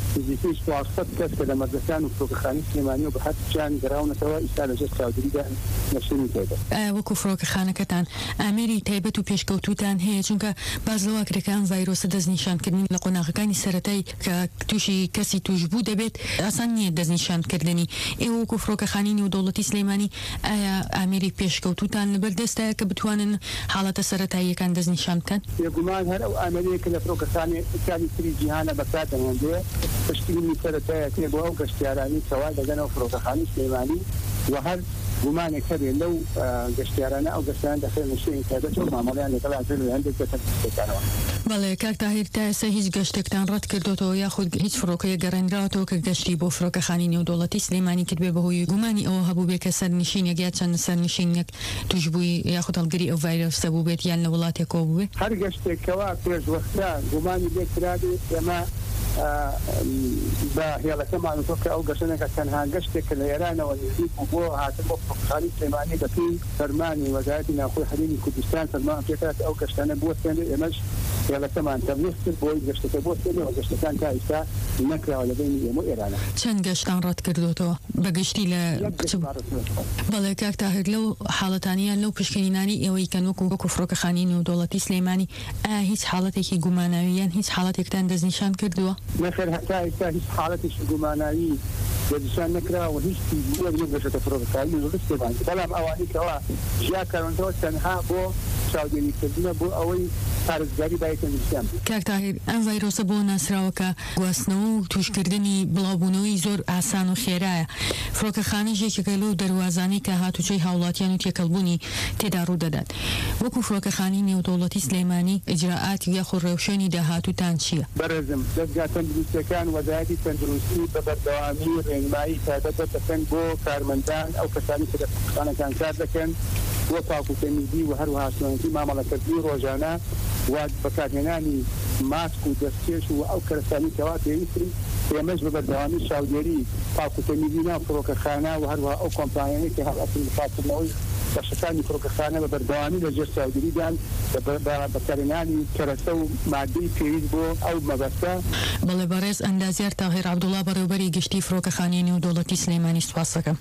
نزیکەی 400 کەس کە لە مەردەکان و فڕۆکەخانەی سلێمانی و بە هەرچیان گەڕاونەتەوە ئێستا لەژێر چاودێریدا نەشێنی تێدا. وەکو فڕۆکەخانەکەتان ئامێری تایبەت و پێشکەوتوتان هەیە چونکە باز لەواکرەکان ڤایرۆسە دەستنیشانکردنی لە قۆناغەکانی سەرەتایی کە تووشی کەسی توش بوو دەبێت ئاسان نییە دەستنیشانکردنی. ئێوە وەکو فڕۆکەخانی نێودەوڵەتی سلێمانی ئایا ئامێری پێشکەوتوتان لەبەر دەستایە کە بتوانن حاڵەتە سەرەتاییەکان دەستنیشان بکەن؟ بێگومان هەر ئەو ئامێرەیە کە لە فڕۆکەخانەکانی تری جیهانە بەکاردەهێنرێ پشتگیری سەرەتایە تێ بۆ ئەو گەشتیارانی کەوا دەگەنەوە فڕۆکەخانەی سلێمانی و هەر گومانێک هەبێت لەو گەشتیارانە ئەو گەشتیاران دەخێنە شوێنی تایبەت و مامەڵەیان لەگەڵ هەندێک دەتەکانەوە. بەڵێ کاک تاهیر تا ئێستا هیچ گەشتێکتان ڕەت کردوتەوە یاخود هیچ فڕۆکەیە گەڕێنراوەتەوە کە گەشتی بۆ فڕۆکەخانی نێودەوڵەتی سلێمانی کرد بێ بەهۆی گومانی ئەوە هەبوو بێت کە سەرنشینێک یا چەند سەرنشینێک توش بووی یاخود هەڵگری ئەو ڤایرۆسە بوو بێت یان لە وڵاتێکەوە بوو بێت؟ هەر گەشتێکەوە پێشوەختە گومانی لێ کرابێت ئێمە بە هێڵەکەمان تۆکە ئەو گەشتێکە تەنها گەشتێک لە ئێرانەوە نزیک بۆ هاتن بۆ فڕۆکەخانەی سلێمانی بەپێی فەرمانی وەزارەتی ناوخۆی هەرێمی کوردستان فەرمان پێکات ئەو گەشتانە بوەستێنێ ئێمەش هێڵەکەمان تەبلیغ کرد بۆی گەشتەکە بوەستێنێەوە گەشتەکان تا ئێستا نەکراوە لە بینی ئێمە و ئێرانە. چەند گەشتان ڕەت کردوتەوە بەگشتی لە بەڵێ کاک تاهیر لەو حاڵەتانیان لەو پشکنینانی ئێوەی کەن وەکو فڕۆکەخانی نێودەوڵەتی سلێمانی ئایا هیچ حاڵەتێکی گوماناویان هیچ حاڵەتێکتان دەستنیشان کردووە؟ نەخێر هەتا ئێستا هیچ حاڵەتێکی گوماناوی دەستنیشان نەکراوە هیچ گەشتە فڕۆکەخانی نێودەوڵەتی سلێمانی بەڵام ئەوانەی کەوا ژیا کارۆنەوە تەنها بۆ چاودێریکردنە بۆ ئەوەی پارێزگاری باەکەنیشان. کاک تاهیر ئەم ڤایرۆسە بۆ ناسراوەکە گواستنەوە و توشکردنی بڵاوبوونەوەی زۆر ئاسان و خێرایە. فڕۆکەخانەیەکێکە لەو دەواازانەی کە هاتوچەی هاوڵاتیان و تێکەڵبوونی تێدا ڕوو دەدات. وەکو فڕۆکەخانی نێودەوڵەتی سلێمانی ئیجراعاتی یاخود ڕێوشێنی داهاتوتان چییە؟ بەڕێزم دەستگا تەندروستیەکان وەزارەتی تەندروستی بە بەردەوامی ڕێنمایی تایبەت دەکەن بۆ کارمەندان ئەو کەسانی کە لە فڕۆکەخانەکان کار دەکەن بۆ پاکوتەمیزی و هەروەها سوێنەتی مامەڵەکردنی ڕۆژانە و بەکارهێنانی ماسک و دەستکێش و ئەو کەسانی کەوا پێویستن ئێمەش بە بەردەوامی چاودێری پاکوتەمیزی ناو فڕۆکەخانە و هەروەها ئەو کۆمپانیانەی کە هەڵئەتن لەخواتردنەوەی بەشەکانی فڕۆکەخانە بە بەردەوامی لەژێر چاودێریدان بەکارهێنانی کەرەسە و مادەی پێویست بۆ ئەو مەبەستە. بەڵێ بەڕێز ئەندازیار تاهیر عەبدوڵڵا بەڕێوەبەری گشتی فڕۆکەخانەی نێودەوڵەتی سلێمانی سوپاس دەکەم.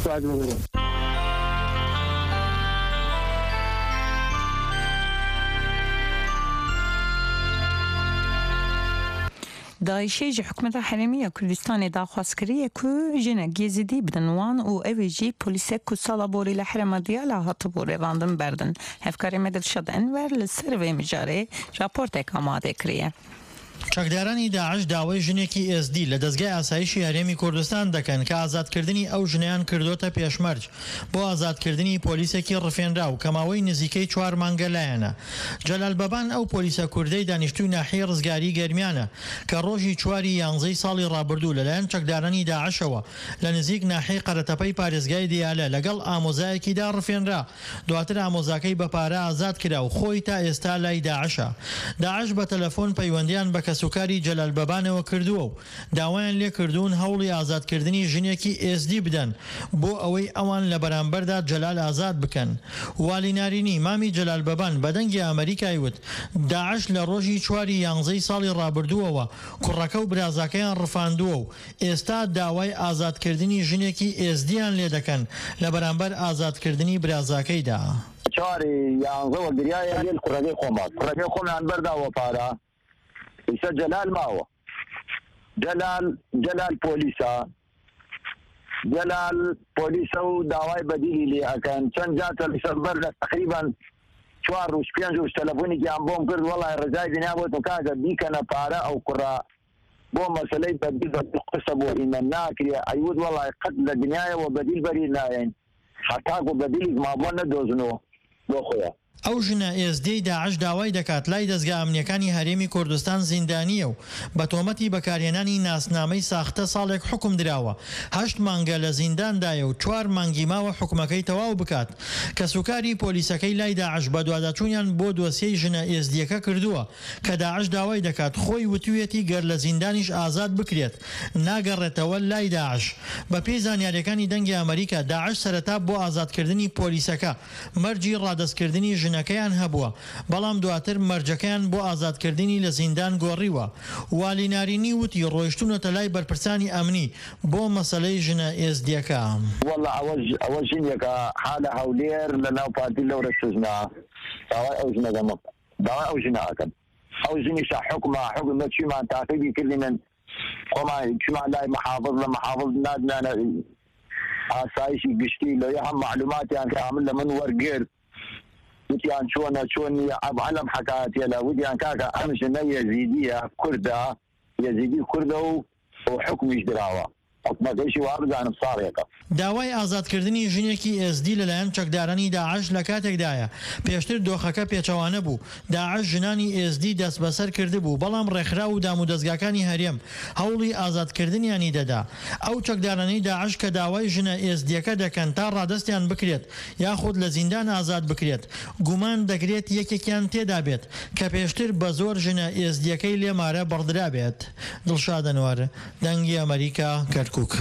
داعشی حکومت حرمیه کردستان داخواست کریه که جنگ یزیدی بدنوان و اویجی پلیس کسالا بوری لحرم دیالا هات بوری راندن بردن هفکاری مدل شد انور لسر و مجاره راپورت اکاماده کریه. چەکدارانی داعش داوای ژنێکی ئSD لە دەستگای ئاسایشی هەرێمی کوردستان دەکەن کە ئازادکردنی ئەو ژنیان کردوتە پێشمەرج بۆ ئازادکردنی پۆلیسێکی ڕفێنرا و کەماوەی نزیکەی 4 مانگە لایەنە. جەلال بەبان ئەو پۆلیسە کوردەی دانیشتووی ناحیەی ڕزگاری گەرمیانە کە ڕۆژی 4 یانزەی ساڵی ڕابردوو لەلایەن چەکدارانی داعشەوە لە نزیک ناحیەی قەرەتەپەی پارێزگای دیالە لەگەڵ ئامۆزایەکیدا ڕفێنرا دواتر ئامۆزاکەی بەپارە ئازاد کرا و خۆی تا ئێستا لای داعشە. داعش بە تەلەفۆن پەیوەندیان بە کەسوکاری جەلال بەبانەوە کردووە و داوایان لێ کردوون هەوڵی ئازادکردنی ژنێکی ئSD بدەن بۆ ئەوەی ئەوان لە بەرامبەردا جەلال ئازاد بکەن. والی نارینی مامی جەلال بەبان بەدەنگی ئەمریکای وت داعش لە ڕۆژی 4 یانزەی ساڵی ڕابردووەوە کوڕەکە و برازاکەیان ڕفاندووە و ئێستا داوای ئازادکردنی ژنێکی ئSDیان لێ دەکەن لە بەرامبەر ئازادکردنی برازاکەیدا. 4 یانزەوە گریایە لێن کوڕەکەی خۆمان کوڕەکەی خۆمان بەرداوە پارە ئیسا جەلال ماوە جەلال پۆلیسە و داوای بەدیلی لێ ئەکەن چەند جاتە لەسەربەر لە تقریبا 4 روز 5 روز تەلەفۆنێکیان بۆم کرد وەڵای ڕزای دنیابێت و کاکە بیکەنە پارە ئەو کوڕە بۆ مەسەلەی بەدیل قسە بۆ ئیمە ناکرێ ئەیود وەڵای قەت لە دنیایەوە بەدیل بەری نایەن هەتاکو بەدیلی مابۆ نەدۆزنەوە بۆ خۆیان. ئەو ژنە ئێسدەی داعش داوای دەکات لای دەستگا ئەمنیەکانی هەرێمی کوردستان زیندانیە و بە تۆمەتی بەکارهێنانی ناسنامەی ساختە ساڵێک حکم دراوە 8 مانگە لە زینداندایە و 4 مانگی ماوە حکومەکەی تەواو بکات کە سوکاری پۆلیسەکەی لای داعش بە دواداچوونیان بۆ دۆسیەی ژنە ئێسدیەکە کردووە کە داعش داوای دەکات خۆی وتوێتی گەر لە زیندانیش ئازاد بکرێت ناگەڕێتەوە لای داعش. بە پێی زانیاریەکانی دەنگی ئەمریکا داعش سەرەتا بۆ ئازادکردنی پۆلیسەکە مەرجی ڕادەستکردنی ژنەکەیان هەبووە بەڵام دواتر مەرجەکەیان بۆ ئازادکردنی لە زیندان گۆڕیوە. والی نارینی وتی ڕۆیشتونەتە لای بەرپرسانی ئەمنی بۆ مەسەلەی ژنە ئێزدیەکە. والله ئەوە ژنێکە حالە هەولێر لە ناو پارتی لەورە سزنا داوای ئەو ژنەکەمە داوای ئەو ژنەکەن ئەو ژنیشە حکومە چیمان تاقیبی کردی من خۆمان چمان لای محافظ لە محافظ نادنانە ئاسایشی گشتی لەوێ هەم معلوماتیان کامل لە من وەرگرت وتیان چۆنی ئەم حکایەتە لە وتیان کاکە ئەم ژنە یەزیدیە کوردە یەزیدی کوردە و حکمیش دراوە حکومەکەیشی وا بزانم ساڵێکە. داوای ئازادکردنی ژنێکی ئێزدی لەلایەن چەکدارانی داعش لە کاتێکدایە پێشتر دۆخەکە پێچەوانە بوو. داعش ژنانی ئێزدی دەست بەسەر کرده بوو بەڵام ڕێکخرا و دامودەستگاکانی هەرێم هەوڵی ئازادکردنیانی دەدا. ئەو چەکدارانی داعش کە داوای ژنە ئێزدیەکە دەکەن تا ڕادستیان بکرێت یاخود لە زیندان ئازاد بکرێت گومان دەگرێت یەکێکیان تێدا بێت کە پێشتر بە زۆر ژنە ئێزدیەکەی لێمارە بەڕدرا بێت. دڵشاد ئەنوار دەنگی ئەمریکا کەرکووک.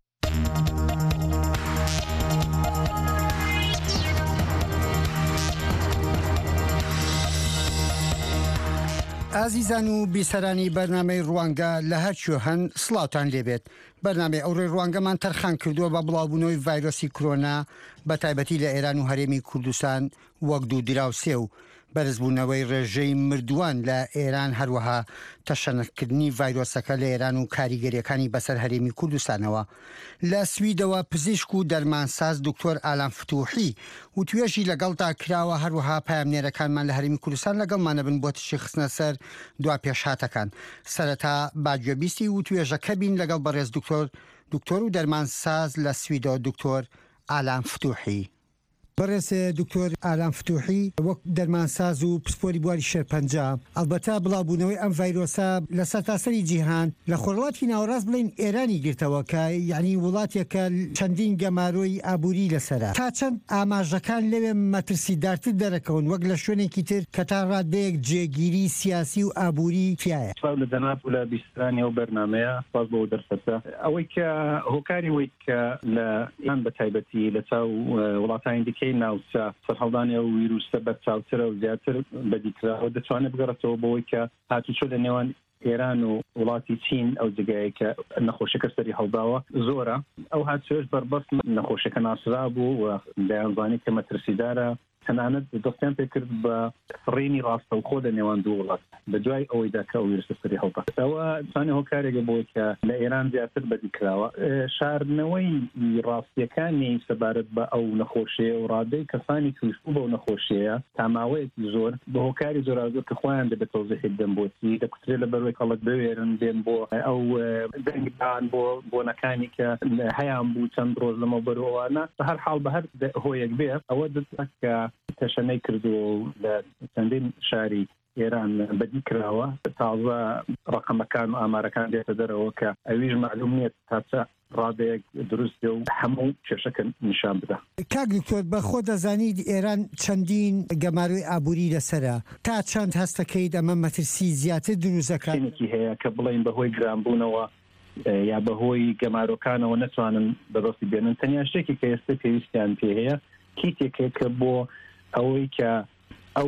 ئازیزان و بیسەرانی بەرنامەی ڕوانگە لە هەرچوو هەن سڵاوتان لێبێت. بەرنامەی ئەوڕێ ڕوانگەمان تەرخان کردووە بە بڵاوبوونەوەی ڤایرۆسی کۆرۆنا بە تایبەتی لە ئێران و هەرێمی کوردستان وەک دوو دراوسێ و بەرزبوونەوەی ڕێژەی مردووان لە ئێران هەروەها تەشەنەکردنی ڤایرۆسەکە لە ئێران و کاریگەریەکانی بەسەر هەرێمی کوردستانەوە. لە سویدەوە پزیشک و دەرمانساز دکتۆر ئالان فتوحی و توێژی لەگەڵدا کراوە هەروەها پایامنێرەکانمان لە هەرێمی کوردستان لەگەڵمانە بن بۆ تشی خستنە سەر دوا پێشهاتەکان. سەرەتا باگوێبیستی و توێژەکە بین لەگەڵ بەڕێز دکتۆر و دەرمانساز لە سویدەوە دکتۆر ئالان فتوحی. بەڕێز دکتۆر ئالان فتوحی وەک دەرمانساز و پسپۆری بواری شێرپەنجە ئەلبەتە بڵاوبوونەوەی ئەم ڤایرۆسە لە سەرتاسەری جیهان لە خۆرهڵاتی ناوەڕاست بڵین ئێرانی گرتەوە کە یعنی وڵاتێکە چەندین گەمارۆی ئابووری لەسەرە تا چەند ئاماژەکان لەوێ مەترسیدارتر دەرەکەون وەک لە شوێنێکی تر کە تا ڕادەیەک جێگیری سیاسی و ئابووری تایە. لە دەناب و لە بیسترانی ئەو بەرنامەیە سپاس بۆ دەرفەتە ئەوەی کە هۆکاری وی کە لە ئیان بە تایبەتی لە چاو وڵاتانی دیکەی ناوچە سەرهەڵدانی ئەو ویروسە بەرچاوترە و زیاتر بەدیکراوە دەتوانێت بگەڕێتەوە بەوەی کە هاتوچۆ لە نێوان ئێران و وڵاتی چین ئەو جگایە کە نەخۆشیەکە سەری هەڵداوە زۆرە. ئەو هاتوێش بەربەست نەخۆشیەکە ناسرا بوو و دەیانزانی کە مەترسیدارە تەنانەت دەستیان پێکرد بە فڕینی ڕاستەوخۆ لە نێوان دوو وڵات بە دوای ئەوەیدا کە ویرسە سەری هەڵدا. ئەوە توانێت هۆکارێکە بۆی کە لە ئێران زیاتر بەدیکراوە شاردنەوەی ڕاستیەکانی سەبارەت بە ئەو نەخۆشیە و ڕادەی کەسانی تویشبوو بە ئەو نەخۆشیەیە تاماوەیەکی زۆر بە هۆکاری زۆرازۆر کە خۆیان دەبێت تەوزیحی بدەن بۆچی دەکوترێت لە بەروەی کەڵک بوێرن بێن بۆ ئەو دەنگدان بۆ بۆنەکانی کە هەیان بوو چەند ڕۆژ لەمە بەرەوەوانە بە هەر حاڵ بە هەر هۆیەک بێت ئەوە دەکە تەشەنەی کردو لە چەندین شاری ئێران بەدی کراوە تازە ڕقەمەکان و ئامارەکان دێتە دەرەوە کە ئەویش معلوم نییە تاچە ڕادەیەک دروستێ و هەموو کێشەکە نیشان بدە. کاک دکتۆر بە خۆ دەزانید ئێران چەندین گەماروی ئابووری لەسرە تا چەند هەستەکەیت ئەمە مەترسی زیاتر دروستەکانێکی هەیە کە بڵین بەهۆی گرانبوونەوە یا بەهۆی گەمارۆکانەوە نەتوانن بەدەستی بێنن تەنیا شتێکی کە ئێستا پێویستیان پێ هەیە کیتێکێکە بۆ ئەوەی کە ئەو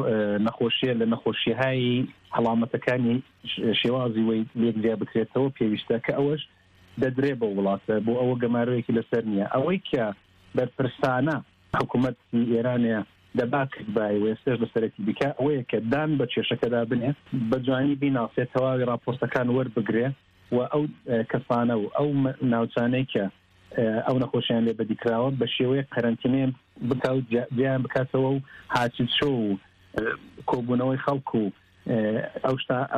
نەخۆشیە لە نەخۆشیهای هەڵامەتەکانی شێوازی وی لێکجیا بکرێتەوە پێویستە کە ئەوەش دەدرێ بە وڵاتە بۆ ئەوە گەمارۆیەکی لەسەر نییە ئەوەی کە بەرپرسانە حکوومەتی ئێرانەیە دەباکرد بای وێستێش لەسەرەتی بکە ئەوەیە کە دان بە کێشەکەدا بنێت بە جوانی بیناسێت تەواوی راپۆرتەکان وەربگرێ و ئەو کەسانە و ئەو ناوچانەی کە ئەو نەخۆشیان لێ بەدیکراوە بە شێوەیە قەرەنتینێ بکەوت جیان بکاتەوە و هاچیت شۆ و کۆبوونەوەی خەڵک و ئەو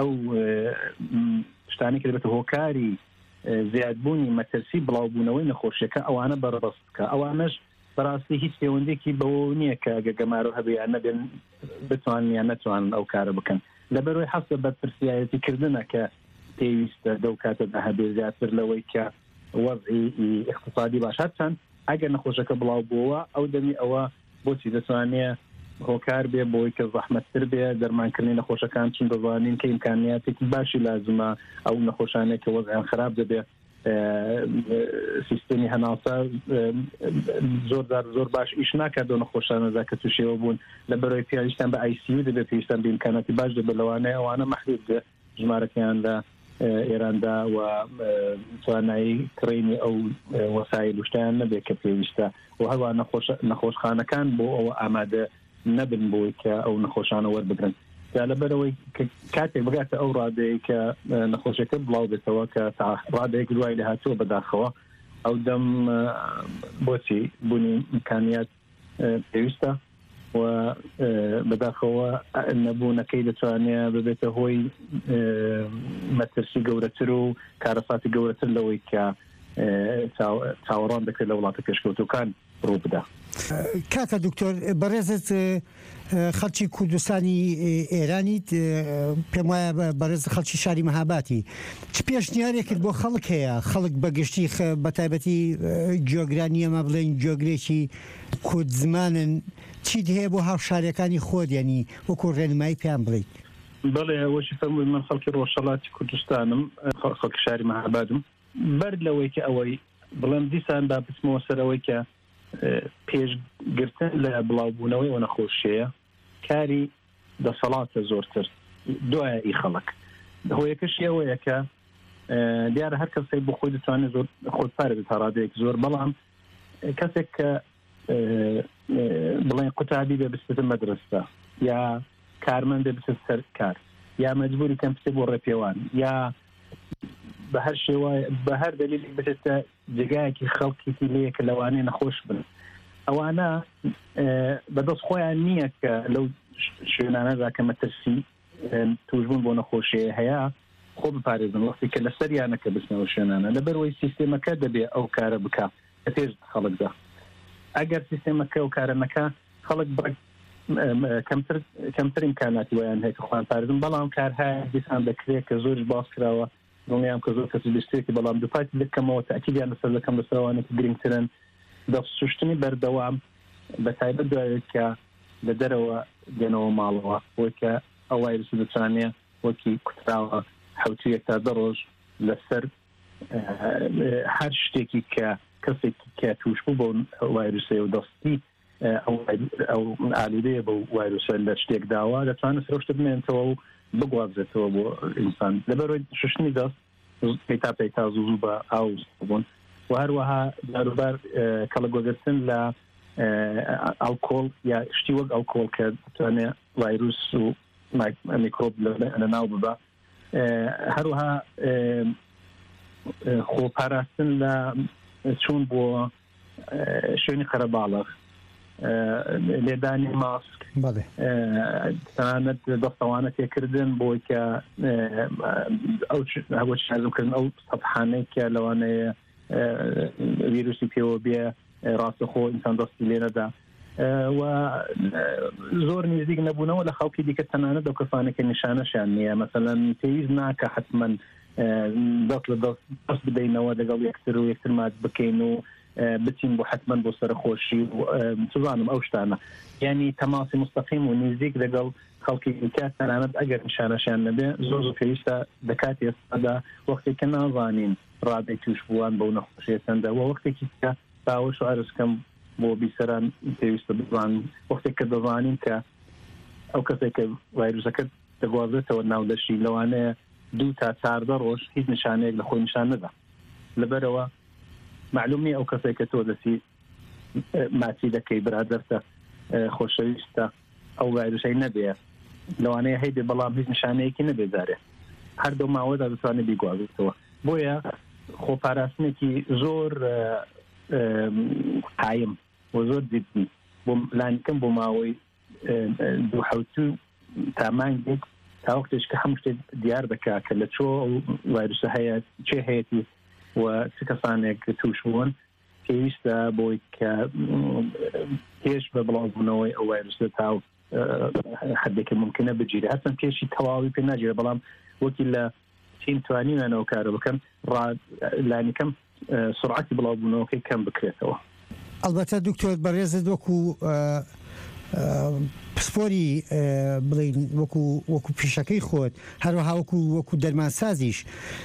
شتانی کە دەبێتە هۆکاری زیادبوونی مەترسی بڵاوبوونەوەی نەخۆشیەکە ئەوانە بەڕبەست بکە ئەوانەش بەڕاستی هیچ پەیوەندێکی بەوە نییە کە ئەگە گەمارۆ هەبێیان نەبێن بتوانیان نەتوانن ئەو کارە بکەن لەبەرەوەی حەسە بەرپرسیایەتیکردنە کە پێویستە دەو کاتەدا هەبێ زیاتر لەوەی کە وەضعی اقتصادی باش هەرچەند ئەگەر نەخۆشەکە بڵاو بووە ئەو دەمی ئەوە بۆچی دەتوانێت هۆکار بێ بۆی کە زەحمەتتر بێ دەرمانکردنی نەخۆشەکان چون دەزانین کە ئیمکانیاتێکی باشی لازمە ئەو نەخۆشانێک کە وەضعیان خراپ دەبێت سیستمی هەناسە زۆر باش ئیش ناکاتەوە نەخۆشانەدا کە تووشەوە بوون لە بەرەوەی پیاویستان بە ICU دەبێت پێویستان بە ئیمکاناتی باش دەبێت لەوانەیە ئەوانە مەحدود ژمارەکەیان لە ئێراندا و توانایی کڕینی ئەو وەسایل وشتیان نەبێت کە پێویستە و هەروە نەخۆشخانەکان بۆ ئەوە ئامادە نەبن بۆی کە ئەو نەخۆشانە وەربگرن یا لەبەرەوەی کاتێک بگاتە ئەو ڕادەیە کە نەخۆشیەکە بڵاو بێتەوە کە ڕادەیەک دوای لە هاتووە بەداخەوە ئەو دەم بۆچی بوونی ئیمکانیات پێویستە و بەداخەوە نەبوونەکەی دەتوانێت ببێتە هۆی مەترسی گەورەتر و کارەساتی گەورەتر لەوەی کە چاوەڕان دەکرێت لە وڵاتە پێشکەوتوەکان ڕوو بدا. کاکە دکتۆر بەڕێزت خەڵکی کوردستانی ئێرانیت پێم وایە بەڕێز خەڵکی شاری مەهاباتی چ پێشنیارێکت بۆ خەڵک هەیە خەڵک بەگشتی بە تایبەتی جۆگرانی ئەمە بڵێن جۆگرێکی کورد زمانن چیت هەیە بۆ هاوشارەکانی خۆت ینی وەکو ڕێنمایی پێیان بڵێیت؟ بەڵێ ئەوەشی فەرمووی من خەڵکی ڕۆژهەڵاتی کوردستانم خەڵکی شاری مەهابادم بەر لەوەی کە ئەوەی بڵێم دیسان با بچمەوە سەرەوەی کە پێشگرتن لە بڵاوبوونەوەی ئەو نەخۆشیەیە کاری دەسەڵاتە زۆرتر دوایە خەڵک هۆیەکەش ئەوەیە کە دیارە هەر کەسێک بۆ خۆی دەتوانێت زۆر خۆتپارێت تا ڕادەیەک زۆر بەڵام کەسێک کە بڵێن قوتابی بێ بستە مەدرسە یا کارمەندە بچێت سەر کار یا مەجبوری کەم بچێت بۆ ڕێپێوان یا بە هەر شێوایە بە هەر دلیل بچێتە جێگایەکی خەڵکیی لەیە کە لەوانەیە نەخۆش بن ئەوانە بەدەست خۆیان نییە کە لەو شوێنانەدا کە مەترسی توشبوون بۆ نەخۆشیە هەیە خۆ بپارێزن وەختی کە لەسەریانە کە بچنەوە شوێنانە لەبەرەوەی سیستێمەکە دەبێ ئەو کارە بکات لە پێش خەڵکدا ئەگەر سیستێمەکە و کارە نەکا خەڵک کەمتر ئیمکاناتی ویان هەیە کە خۆیان پارێزن بەڵام کارهەیە دیسان دەکرێت کە زۆرش باس کراوە دڵنیام کە زۆر کەس دەستێتی بەڵام دووپاتی دەکەمەوە تاکیدیان لەسەر دەکەم لەسەرەوانێکی گرنگترن دەسوشتنی بەردەوام بە تایبەت دوایێت کە لە دەرەوە دێنەوە ماڵەوە بۆی کە ئەو وایرس دەتوانێت وەکی کوتراوە حوتی تا دە ڕۆژ لەسەر هەر شتێکی کە کەسێکی کە توش بوو بۆ وایرسێ و دەستی ئەو ئالودەیە بە وایرسە لە شتێک داوە دەتوانێت سرۆشتە بمێنێتەوە و بگوازێتەوە بۆ ئینسان لەبەرەوەی شوشتنی دەست پێیتا زوو بە ئاو بوون و هەروەها داروبار کەڵە گۆگرتن لە ئەلکۆڵ یا شتی وەک ئەلکۆڵ کە دەتوانێت ڤایرۆس و میکرۆب لە ناو ببە هەروەها خۆپاراستن لە چوون بۆ شوێنی قەرەباڵغ لێدانی ماسک تەنانەت دەستەوانە تێکردن بۆی کە ئەو شازمکردن ئەو سەفحانەی کە لەوانەیە ڤیرۆسی پێوە بێ ڕاستەخۆ ئینسان دەستی لێ نەدا و زۆر نزیک نەبوونەوە لە خەڵکی دیکە تەنانەت ئەو کەسانێکە نیشانەشیان نییە مەسەلەن پێویست ناکە حتمەن دەست لە دەست بدەینەوە لەگەڵ یەکتر و یەکتر مات بکەین و بچین بۆ حتمما بۆ سەرخۆشی و توانم ئەو شتانە ینی تەماسی مستەقیم و نزیک لەگەڵ خەڵکی دیکە تەنانەت ئەگەر نیشانەشیان نەبێ زۆر پێویستە دەکات ئێستادا وەختێک کە نازانین ڕادەی توش بووان بەو نەخۆشیە چەندە و وەختێکی کە باوەش و ئەرزکەم بۆ بیسەران پێویستە بزان وەختێک کە دەزانین کە ئەو کەسێک کە ڤایرۆسەکە دەگوازێتەوە ناودەشی لەوانەیە 2 تا 4 ڕۆژ هیچ نیشانەیەک لە خۆی نیشان نەدا لەبەرەوە معلومی ئەو کەسێک کە تۆ دەسی ماچی دەکەی برادەرتە خۆشەویستە ئەو ڤایرۆسەی نەبێ لەوانەیە هەیبێ بەڵام هیچ نیشانەیەکی نەبێ جارێ هەردوو ماوەدا دەتوانێت بیگوازێتەوە بۆیە خۆپاراستنێکی زۆر قایم و زۆر جدی بۆ لانیکەم بۆ ماوەی 2 تا مانگێک تا وەختێک کە هەموو شتێک دیار دەکات کە لە چۆ ڤایرۆسە هەیە چێ هەیەی و چ کەسانێک توش بوون پێویستە بۆی کە پێش بە بڵاوبوونەوەی ئەو ڤایرۆسە تا حدێکە ممکنە بگیرێ هەستن پێشی تەواوی پێ ناگیرێ بەڵام وەکی لە چین توانینەوە کارە بکەن لانیکەم سرعەتی بڵاوبوونەوەکەی کەم بکرێتەوە. ئەلبەتە دکتۆر بەڕێزت وەکو پسپۆری بڵین وەکو پیشەکەی خۆت هەروەها وەکو دەرمانسازیش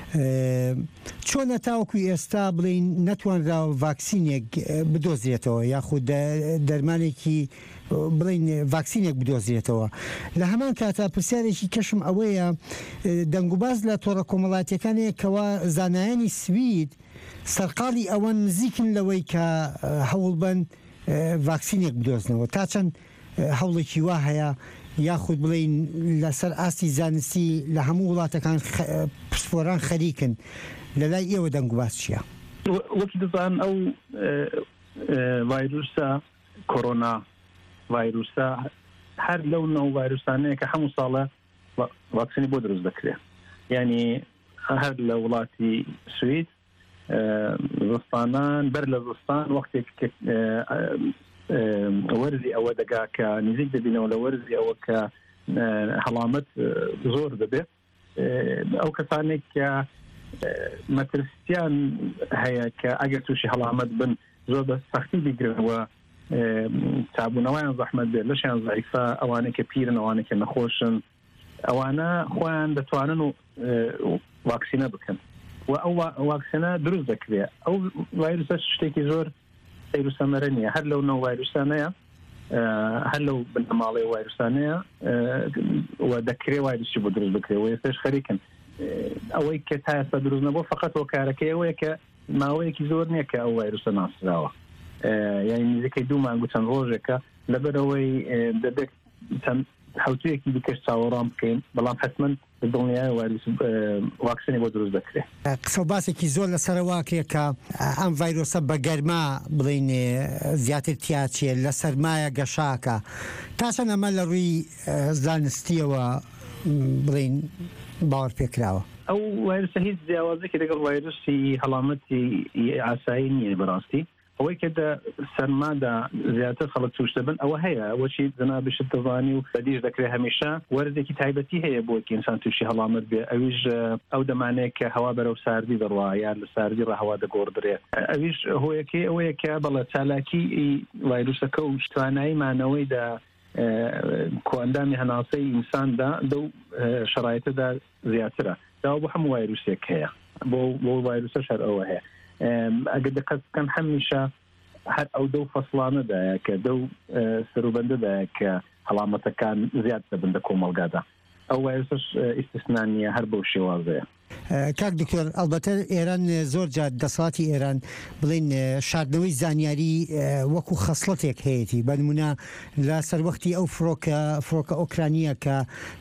چۆنە تاوەکوی ئێستا بڵین نەتوانراوە ڤاکسینێک بدۆزرێتەوە یاخود دەرمانێکی بڵین ڤاکسینێک بدۆزرێتەوە لە هەمان کاتا پرسیارێکی کەشم ئەوەیە دەنگوباز لە تۆڕە کۆمەڵاتیەکانەیە کەوا زانایانی سوید سەرقاڵی ئەوە نزیکن لەوەی کە هەوڵ بن ڤاکسینێک بدۆزنەوە تا چەند هەوڵێکی وا هەیە یاخود بڵین لەسەر ئاستی زانستی لە هەموو وڵاتەکان پسپۆران خەریکن لە لای ئێوە دەنگوباز چییە؟ وەکی دەزان ئەو ڤایرۆسە کۆڕۆنا ڤایرۆسە هەر لەو نەو ڤایرۆسانەیە کە هەموو ساڵە ڤاکسینی بۆ دروست دەکرێت یعنی هەر لە وڵاتی سوید زستانان بەر لە زستان وەختێک وەرزی ئەوە دەگا کە نزیک دەبینەوە لە وەرزی ئەوە کە هەڵامەت زۆر دەبێت ئەو کەسانێک کە مەترسیان هەیە کە ئەگەر تووشی هەڵامەت بن زۆر بە سەختی بیگرنەوە چابوونەوەیان زەحمەت بێت لەشیان زەعیفە ئەوانەی کە پیرن ئەوانەی کە نەخۆشن ئەوانە خۆیان دەتوانن و ڤاکسینە بکەن و ئەو ڤاکسینە دروست دەکرێت ئەو ڤایرۆسە شتێکی زۆر سەیروسەمەرە نییە هەر لەو نەو ڤایرۆسانەیە هەر لەو بنەماڵی ڤایرۆسانەیە و دەکرێت ڤایرۆسی بۆ دروست بکرێت و ئێستاش خەریکن ئەوەی کە تا ئێستا دروست نەبوو فقط وە کارەکەی ئەوەیە کە ماوەیەکی زۆر نییە کە ئەو ڤایرۆسە ناسراوە یعنی نزیکەی 2 مانگ و چەند ڕۆژێکە لەبەرەوەی دەبێت چەند حوتەیەکی دیکەش چاوەڕام بکەین بەڵام حتمما دڵنیای ڤاکسینی بۆ دروست دەکرێت قسە و باسێکی زۆر لەسەرەواکێ کە ئەم ڤایرۆسە بە گەرما بڵین زیاتر تیاچێ لە سەرمایە گەشاکە تا چەند ئەمە لە ڕووی زانستیەوە بڵین باوەڕ پێکراوە ئەو ڤایرۆسە هیچ جیاوازێکی لەگەڵ ڤایرۆسی هەڵامەتی ئاسایی نییە بەڕاستی ئەوەی کە سەرمادا زیاتر خەڵک توش دەبن ئەوە هەیە ئەوەی جەنابشت دەزانی و بەدیش دەکرێت هەمیشە وەرزێکی تایبەتی هەیە بۆ کە ئینسان تووشی هەڵامەت بێ ئەویش ئەو دەمانەیە کە هەوا بەرەو ساردی دەڕوا یان لە ساردی ڕەهەوا دەگۆڕدرێت ئەویش هۆیەکەی ئەوەیە کە بەڵێ چالاکی ڤایرۆسەکە و توانایی مانەوەیدا کۆئەندامی هەناسەی ئینساندا دەو شەرایەتەدا زیاترە داوا بۆ هەموو ڤایرۆسێک هەیە بۆ ڤایرۆسە شەر ئەوە هەیە ئەگەر دقت بکەن هەمیشە هەر ئەو دەو فەسڵانەدایە کە دەو سەروبەندەدایە کە هەڵامەتەکان زیاد دەبن لە کۆمەڵگادا ئەو ڤایرۆسەش ئیستثنا نیە هەر بەو شێوازەیە کاک دکتۆر ئەلبەتە ئێران زۆر جار دەسەڵاتی ئێران بڵین شاردنەوەی زانیاری وەکو خەسڵەتێک هەیەی بەنمونە لە سەروەختی ئەو فڕۆکە ئۆکرانیە کە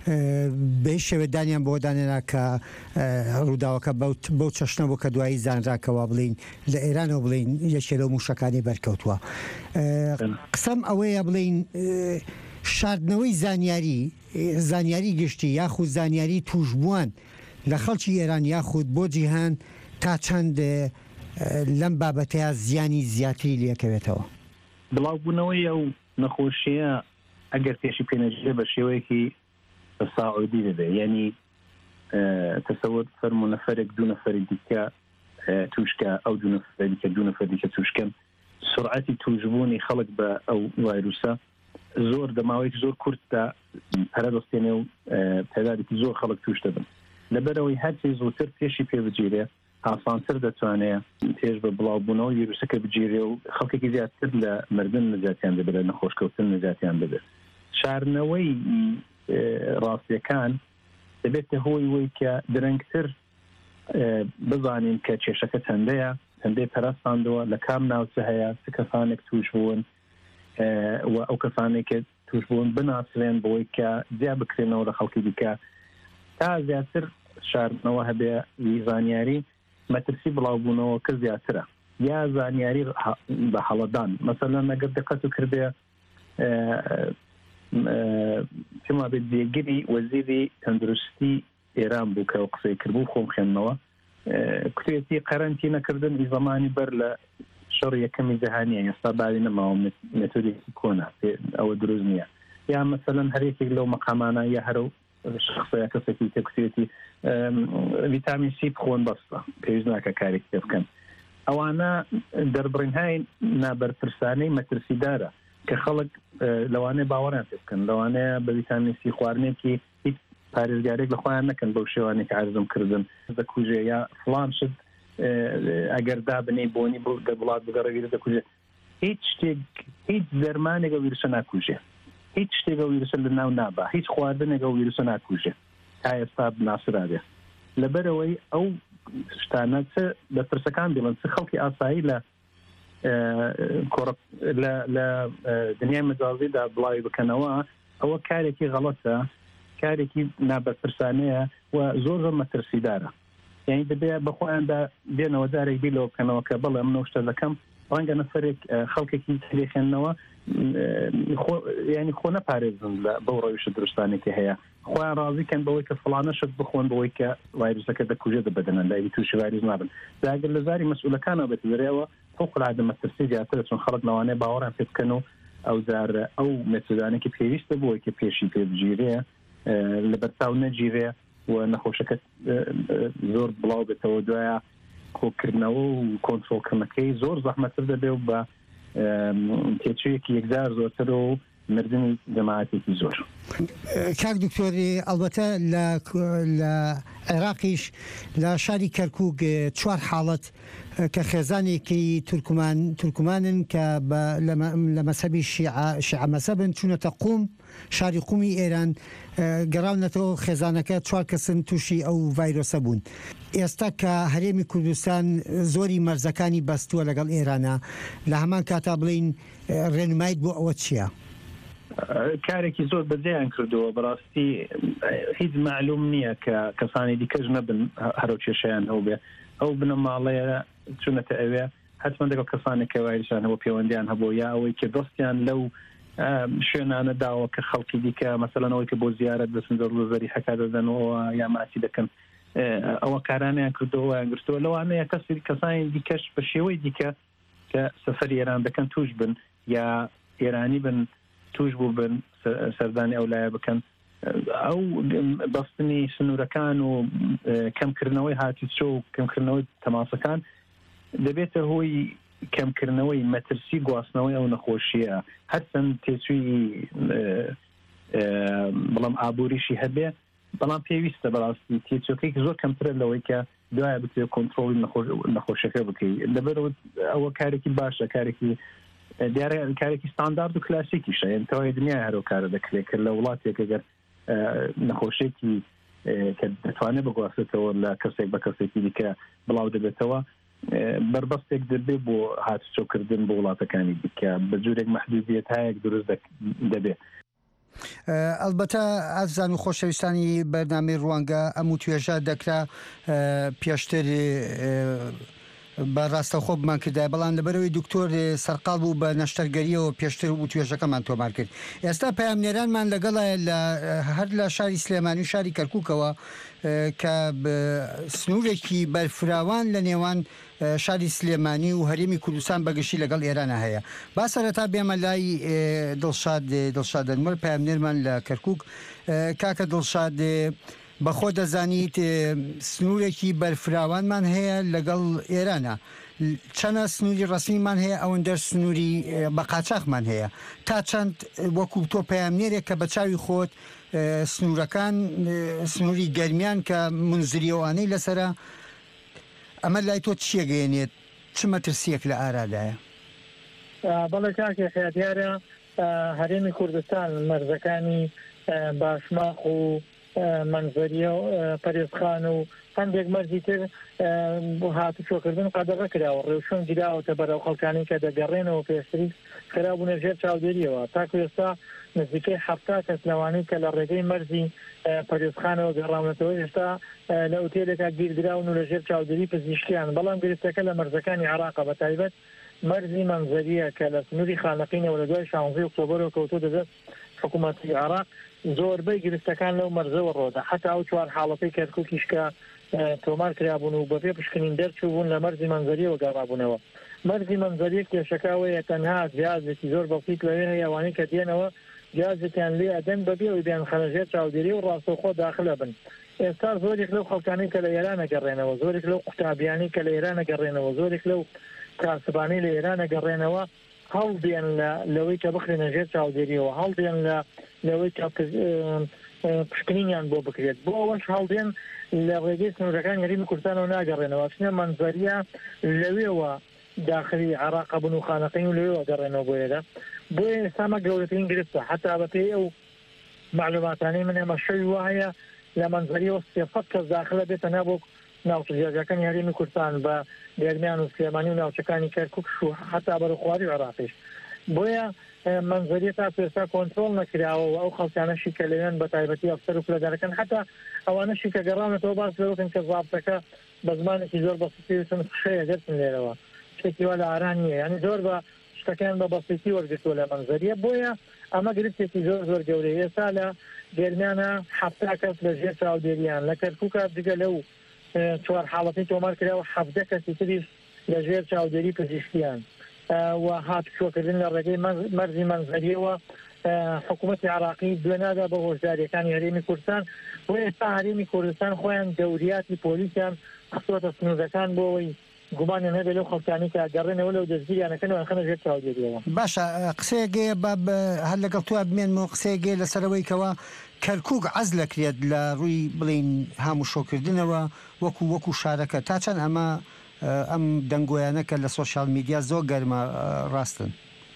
بەهیچ شێوەدانیان بۆ دانێنا کە ڕووداوەکە بەو چەشنە بوو کە دوایی زانراکەوە بڵین لە ئێرانەوە بڵین یەکێ لەو موشەکانی بەرکەوتووە قسەم ئەوەیە بڵین شاردنەوەی زانیاری گشتی یاخود زانیاری توشبووان لە خەڵکی ئێران یاخود بۆ جیهان تا چەند لەم بابەتەیە زیانی زیاتری لێکەوێتەوە بڵاوبوونەوەی ئەو نەخۆشیە ئەگەر پێشی پێنەژێ بە شێوەیەکی ساعودی دەبێت یعنی تەسەوەر فەرموو نەفەرێک 2 نەفەری دیکە توشکە ئەو 2 نەفەری کە 2 نەفەر دیکە توشکەن سرعەتی توشبوونی خەڵک بە ئەو ڤایرۆسە زۆر دەماوەیەکی زۆر کورتدا پەرەدەستێنێ و تعدادێکی زۆر خەڵک توش دەبن لەبەرەوەی هەرچی زووتر پێشی پێ بگیرێ ئاسانتر دەتوانێت پێش بە بڵاوبوونەوە ڤایرۆسەکە بگیرێ و خەڵکێکی زیاتر لە مردن نەجاتیان دەبێت لە نەخۆشکەوتن نەجاتیان دەبێت شارنەوەی ڕاستیەکان دەبێتە هۆی وەی کە درەنگتر بزانین کە کێشەکە چەندەیە چەندەی پەرەستاندەوە لە کام ناوچە هەیە چ کەسانێک توش بوون و ئەو کەسانێک کە توش بوون بناسرێن بۆی کە جیا بکرێنەوە لە خەڵکی دیکە تا زیاتر شاردنەوە هەبێ زانیاری مەترسی بڵاوبوونەوە کە زیاترە یا زانیاری بە هەڵەدان مەسەلەن ئەگەر دقت و کردێ چما بێت جێگیری وەزیری تەندروستی ئێران بوو کە قسەی کردبوو خۆم خوێندنەوە کوێتی قەرەنتی نەکردن ئی زەمانی بەر لە شەڕ یەکەمی جەهانیە ئێستا باوی نەماوە مێتۆدێکی کۆنا ئەوە دروست نییە یا مەسەلەن هەرێکێک لەو مەقامانە یا هەرو شخصەیە کەسێکی تێکسێتی ڤیتامین سی بخۆن بەستە پێویست ناکە کارێک پێ بکەن ئەوانە دەربڕینهای نابەرپرسانەی مەترسیدارە کە خەڵک لەوانەیە باوەڕیان پێ بکەن لەوانەیە بە ڤیتامین سی خواردنێکی هیچ پارێزگارێک لە خۆیان نەکەن بەو شێوانێک عەرزم کردن دەکوژێ یا فڵان شت ئەگەر دابنێ بۆنی بۆ وڵات بگەڕێ دەکوژێ هیچ شتێک هیچ دەرمانێکە ویرسە ناکوژێ هیچ شتێکە ویرسە لە ناو نابا هیچ خواردنێکە ویرسە ناکوژێ تا ئێستا بناسرابێ لەبەرەوەی ئەو شتانە چ بەپرسەکان بڵن چ خەڵکی ئاسایی لە دنیای مەجازیدا بڵاوی بکەنەوە ئەوە کارێکی غەڵەتە کارێکی نابەرپرسانەیە و زۆر مەترسیدارە یعنی دەبێت بەخۆیاندا بێنەوە جارێک بیلەوە بکەنەوە کە بەڵێ من شتە دەکەم ڕەنگە نەفرێک خەڵکێکی تلێخێننەوە ینی خۆ نەپارێزن لە بەو ڕەویشە درستانێکی هەیە خۆیان ڕازیکەن بەوەی کە فڵانە شت بخۆن بەوەی کە ڤایرۆسەکە دەکوژێتە بەدەنەن لای تووشی ڤایرۆس نابن داگەر لە زاری مەسئولەکانەوە بێت دەرێەوە فوق العاده مەترسی زیاترە چون خەڵک لەوانەیە باوەڕیان پێ بکەن و ئەو جار ئەو مێتۆدانێکی پێویستە بۆی کە پێشی پێ بگیرێ لە بەرچاو نەگیرێ و نەخۆشەکە زۆر بڵاو بێتەوە دوایە کۆکردنەوە و کۆنترۆلکردنەکەی زۆر زەحمەتتر دەبێ و بە تێچوویەکی یەکجار زۆرتر و مردنی جەماعەتێکی زۆر کاک دکتۆری ئەلبەتە لە عێراقیش لە شاری کەرکووک 4 حاڵەت کە خێزانێکی تورکمانن کە لە مەسەبی شیعە مەسەبن چوونەتە قوم شاری قومی ئێران گەڕاونەتەوە خێزانەکە 4 کەسن تووشی ئەو ڤایرۆسە بوون ئێستا کە هەرێمی کوردستان زۆری مەرزەکانی بەستووە لەگەڵ ئێرانە لە هەمان کاتا بڵین ڕێنمایت بۆ ئەوە چییە؟ کارێکی زۆر بەجێیان کردووە بەڕاستی هیچ معلوم نییە کە کەسانی دیکەش نەبن هەرو کێشیان هەو بێ ئەو بنە ماڵەیە چونەتە ئەوێ حتمما لەگەڵ کەسانێک کە ڤایرۆسیان هەبوو پەیوەندیان هەبوو یا ئەوەی کە دەستیان لەو شوێنانە داوە کە خەڵکی دیکە مەسەلەن ئەوەی کە بۆ زیارەت دەچن زەری حەکا دەدەنەوە یا ماچی دەکەن ئەوە کارانیان کردەوە یان گرتووە لەوانەیە کەسانی دیکەش بە شێوەی دیکە کە سەفەری ئێران دەکەن توش بن یا ئێرانی بن توش بوو بن سەردانی ئەولایە بکەن ئەو بەستنی سنوورەکان و کەمکردنەوەی هاتیچۆ و کەمکردنەوەی تەماسەکان دەبێتە هۆی کەمکردنەوەی مەترسی گواستنەوەی ئەو نەخۆشیە هەرچەند تێچووی بەڵام ئابووریشی هەبێ بەڵام پێویستە بەڕاستی تێچۆکەی زۆر کەمترە لەوەی کە دوایە بتوێت کۆنترۆڵی نەخۆشەکە بکەیت لەبەرەوە ئەوە کارێکی باشە کارێکی دیارە کارێکی ستاندارد و کلاسیکیشە یعنی تەواوی دنیای هەرو کارە دەکرێت کە لە وڵاتێک ئەگەر نەخۆشێکی کە دەتوانێت بگواستێتەوە لە کەسێک بە کەسێکی دیکە بڵاو دەبێتەوە بربەستێک دەبێت بۆ هاتوچۆکردن بۆ وڵاتەکانی دیکە بە جوورێک مەحدودیەت هەیەک دروست دەبێت ئەلبەتە ئازان و خۆشەویستانی بەرنامەی ڕوانگە ئەم و توێژە دەکرا پێشتر بە ڕاستەخۆ بمان کردای بەڵام لەبەرەوەی دکتۆر سەرقاڵ بوو بە نەشتەرگەریەوە پێشتر و توێژەکەمان تۆمار کرد ئێستا پەیامنێرانمان لەگەڵە هەر لە شاری سلێمانی و شاری کەرکووکەوە کە سنوورێکی بەرفراوان لە نێوان شاری سلێمانی و هەرێمی کوردستان بەگشتی لەگەڵ ئێرانە هەیە با سەرەتا بێمە لای دڵشاد دەنمەر پەیامنێرمان لە کەرکووک کاکە دڵشاد بەخۆ دەزانیت سنوورێکی بەرفراوانمان هەیە لەگەڵ ئێرانە چەنە سنووری ڕسمیمان هەیە ئەوەندە سنووری بە قاچاقمان هەیە تا چەند وەکو تۆ پەیامنێرێک کە بە چاوی خۆت سنوورەکان سنووری گەرمیان کە منزریەوانەی لەسرە ئەمە لای تۆ چیەگەێنێت چ مەترسیەک لە ئارادایە بەڵێ کاکێ خێ دیارە هەرێمی کوردستان مەرزەکانی باشماق و منزەریە و پەرێزخان و هەندێک مەرزی تر بۆ هاتوچۆکردن قەدەغە کراوە ڕێوشۆن گیراوەتە بەرەو خەڵکانی کە دەگەڕێنەوە پێشتری خراببوونە ژێر چاودێریەوە تاکو ئێستا نزیکەی 70 کەس لەوانەی کە لە ڕێگەی مەرزی پەرێزخانەوە گەڕاونەتەوە ئێستا لە ئوتێلێکا گیرگراون و لە ژێر چاودێری پزیشکیان بەڵام گرفتەکە لە مەرزەکانی عێراقە بە تایبەت مەرزی منزەریە کە لە سنووری خانەقینەوە لە دوای 16 ئۆکتۆبەرەوە کەوتۆ دەبێت حکوومەتی عێراق زۆربەی گرفتەکان لەو مەرزەوە ڕۆدا حتا ئەو 4 حاڵەتەی کەرکووکیش کە تۆمار کرابوون و بەپێ پشکنین دەرچوو بوون لە مەرزی منزەریەوە گەڕابوونەوە مەرزی منزەریە کێشەکەوەیە تەنها جیازێکی زۆر بەسیط لەوێ هەیەوانی کە دێنەوە جیازێکیان لێ ئەدەن بەبێ و بیان خەنەژێر چاودێری و ڕاستەوخۆ داخلە بن ئێستا زۆرێک لەو خەڵکانی کە لە ئێرانە گەڕێنەوە زۆرێک لەو قوتابیانی کە لە ئێرانە گەڕێنەوە زۆرێک لەو کاسبانەی لە ئێرانە گەڕێنەوە هەڵدێن لەوەی کە بخرێنە ژێر چاودێریەوە هەڵدێن لەوەی کە پشکنینیان بۆ بکرێت بۆ ئەوەش هەڵدێن لە ڕێگەی سنوورەکان هەرێمی کوردستانەوە ناگەڕێنەوە چنە منزەریە لەوێەوە داخلی عراق بوون و خانەقین و لەوێەوە گەڕێنەوە بۆ ئێرە بۆیە ئێستامە گەورەترین گرفتە حتا بەپێی ئەو معلوماتانەی من ئێمە شەوی وایە لە منزەریەوە 300 کەس داخلە بێتە نابۆ ناوچەکانی هەرێمی کوردستان بە دێرمیان و سلێمانی و ناوچەکانی کەرکوک و حتا بەرەخواری عراقیش بۆیە منزەریە تا پێستا کۆنترۆل نەکراوە و ئەو خەڵکانەشی کە لەوێن بە تایبەتی ئەفسەر و پلەدارەکان حتا ئەوانەشی کە گەڕانەوە باس لەوتن کە زابطەکە بە زمانێکی زۆر بەسیتیوتن خشەیە دەرچن لێرەوە شتێکی وا لە ئاران نییە یعنی زۆر بە شتەکان بە بەسیتی وەرگرتووە لە منزەریە بۆیە ئەمە گرفتێکی زۆر زۆر گەورەیە ئێستا لە دێرمیانە 7 کەس لە ژێر چاودێریان لە کەرکووکە جگە لەو 4 حاڵەتی تۆمار کراوە 7 کەسی تریش لە ژێر چاودێری پزیشکیان و هاتوچۆکردن لە ڕێگەی مەرزی منزەریەوە حکوومەتی عراقی دوێنادا بە هۆشداریەکانی هەرێمی کوردستان بۆ ئێستا هەرێمی کوردستان خۆیان دەوریاتی پۆلیسیان خستوەتە سنوورەکان بۆەوەی گومانیان هەبێت لەو خەڵکانی کە گەڕێنەوە لەو دەستگیریانەکەنەوە خەنە ژێر چاودێریەوە باشە قسەیەگەیە هەر لەگەڵ تو بمێنمەوە قسەیەگەی لەسەرەوەیکەوە کەرکووک عەز لەکرێت لە ڕووی بڵین هاموشۆکردنەوە وەکو شارەکە تا چەند ئەم دەنگۆیانە کە لە سۆشیال میدیا زۆر گەرمە ڕاستن